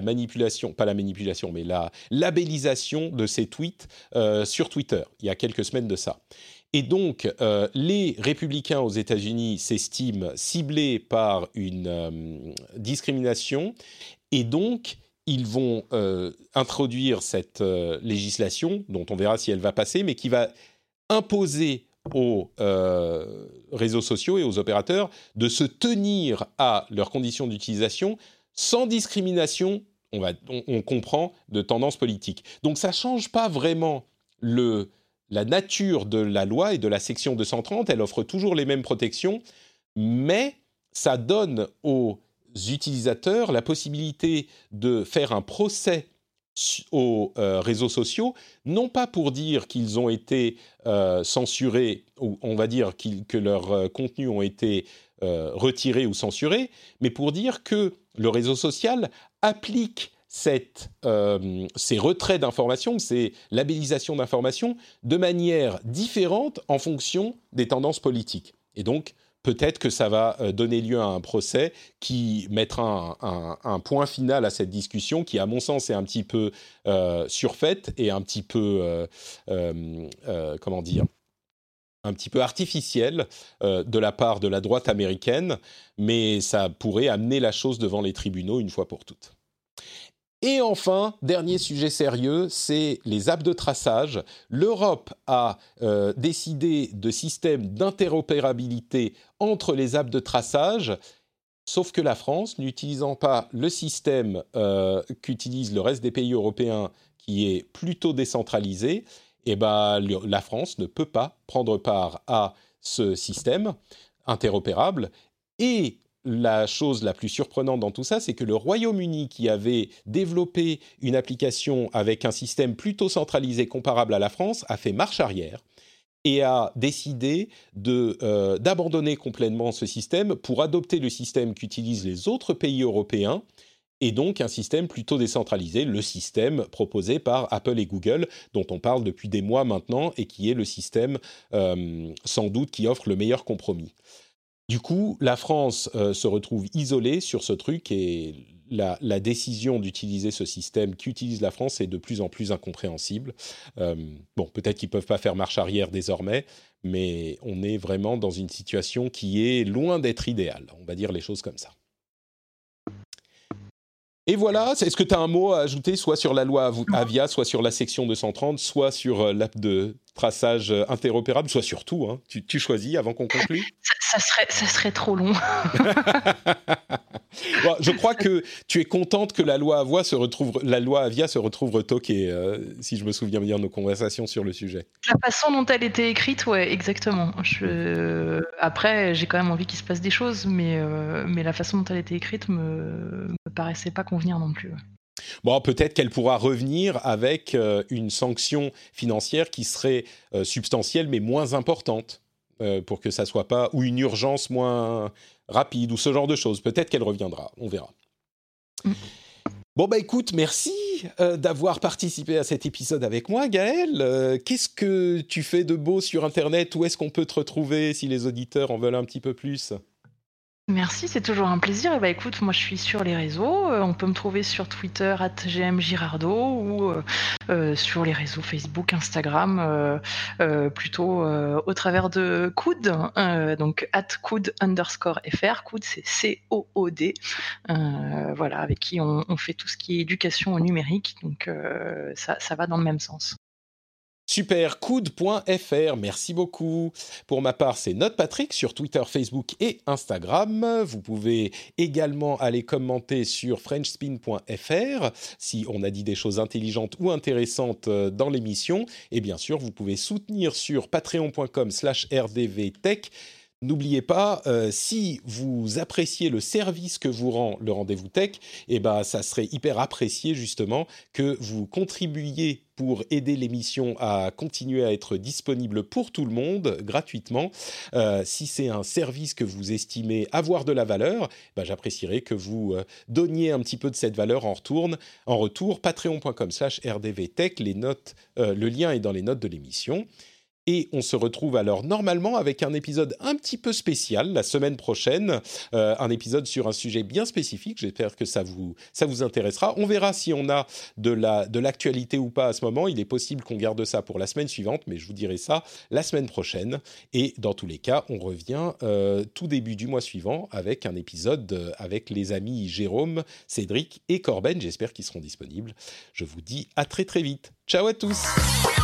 labellisation de ses tweets sur Twitter, il y a quelques semaines de ça. Et donc, les républicains aux États-Unis s'estiment ciblés par une discrimination, et donc ils vont introduire cette législation, dont on verra si elle va passer, mais qui va imposer aux réseaux sociaux et aux opérateurs de se tenir à leurs conditions d'utilisation sans discrimination, on comprend, de tendance politique. Donc ça ne change pas vraiment la nature de la loi et de la section 230, elle offre toujours les mêmes protections, mais ça donne aux utilisateurs la possibilité de faire un procès aux réseaux sociaux, non pas pour dire qu'ils ont été censurés, ou on va dire que leurs contenus ont été retirés ou censurés, mais pour dire que le réseau social applique ces retraits d'informations, ces labellisations d'informations de manière différente en fonction des tendances politiques. Et donc, peut-être que ça va donner lieu à un procès qui mettra un point final à cette discussion qui, à mon sens, est un petit peu surfaite et un petit peu, un petit peu artificielle de la part de la droite américaine, mais ça pourrait amener la chose devant les tribunaux une fois pour toutes. Et enfin, dernier sujet sérieux, c'est les apps de traçage. L'Europe a décidé de systèmes d'interopérabilité entre les apps de traçage, sauf que la France, n'utilisant pas le système qu'utilisent le reste des pays européens, qui est plutôt décentralisé, la France ne peut pas prendre part à ce système interopérable. Et la chose la plus surprenante dans tout ça, c'est que le Royaume-Uni, qui avait développé une application avec un système plutôt centralisé comparable à la France, a fait marche arrière et a décidé d'abandonner complètement ce système pour adopter le système qu'utilisent les autres pays européens, et donc un système plutôt décentralisé, le système proposé par Apple et Google, dont on parle depuis des mois maintenant, et qui est le système sans doute qui offre le meilleur compromis. Du coup, la France se retrouve isolée sur ce truc, et la décision d'utiliser ce système qu'utilise la France est de plus en plus incompréhensible. Peut-être qu'ils ne peuvent pas faire marche arrière désormais, mais on est vraiment dans une situation qui est loin d'être idéale. On va dire les choses comme ça. Et voilà, est-ce que tu as un mot à ajouter, soit sur la loi Avia, soit sur la section 230, soit sur l'app de traçage interopérable, soit sur tout, hein. Tu choisis avant qu'on conclue. Ça serait trop long. Bon, je crois que tu es contente que la loi Avia se retrouve retoquée, si je me souviens bien de nos conversations sur le sujet. La façon dont elle était écrite, ouais, exactement. Après, j'ai quand même envie qu'il se passe des choses, mais la façon dont elle était écrite me paraissait pas convenir non plus. Ouais. Bon, peut-être qu'elle pourra revenir avec une sanction financière qui serait substantielle mais moins importante, pour que ça soit pas, ou une urgence moins rapide, ou ce genre de choses. Peut-être qu'elle reviendra, on verra. Bon, écoute, merci d'avoir participé à cet épisode avec moi, Gaël. Qu'est-ce que tu fais de beau sur Internet? Où est-ce qu'on peut te retrouver si les auditeurs en veulent un petit peu plus? Merci, c'est toujours un plaisir. Et écoute, moi je suis sur les réseaux. On peut me trouver sur Twitter @gmgirardo ou sur les réseaux Facebook, Instagram, plutôt au travers de Coud, donc @coud_fr. Coud, c'est COOD. Voilà, avec qui on fait tout ce qui est éducation au numérique. Donc ça va dans le même sens. Super, coud.fr, merci beaucoup. Pour ma part, c'est NotePatrick sur Twitter, Facebook et Instagram. Vous pouvez également aller commenter sur frenchspin.fr si on a dit des choses intelligentes ou intéressantes dans l'émission. Et bien sûr, vous pouvez soutenir sur patreon.com/rdvtech. N'oubliez pas, si vous appréciez le service que vous rend le Rendez-vous Tech, ça serait hyper apprécié justement que vous contribuiez pour aider l'émission à continuer à être disponible pour tout le monde gratuitement. Si c'est un service que vous estimez avoir de la valeur, j'apprécierais que vous donniez un petit peu de cette valeur en retour. Patreon.com/rdvtech, le lien est dans les notes de l'émission. Et on se retrouve alors normalement avec un épisode un petit peu spécial la semaine prochaine, un épisode sur un sujet bien spécifique. J'espère que ça vous intéressera. On verra si on a de l'actualité ou pas à ce moment. Il est possible qu'on garde ça pour la semaine suivante, mais je vous dirai ça la semaine prochaine. Et dans tous les cas, on revient tout début du mois suivant avec un épisode avec les amis Jérôme, Cédric et Corben. J'espère qu'ils seront disponibles. Je vous dis à très très vite. Ciao à tous.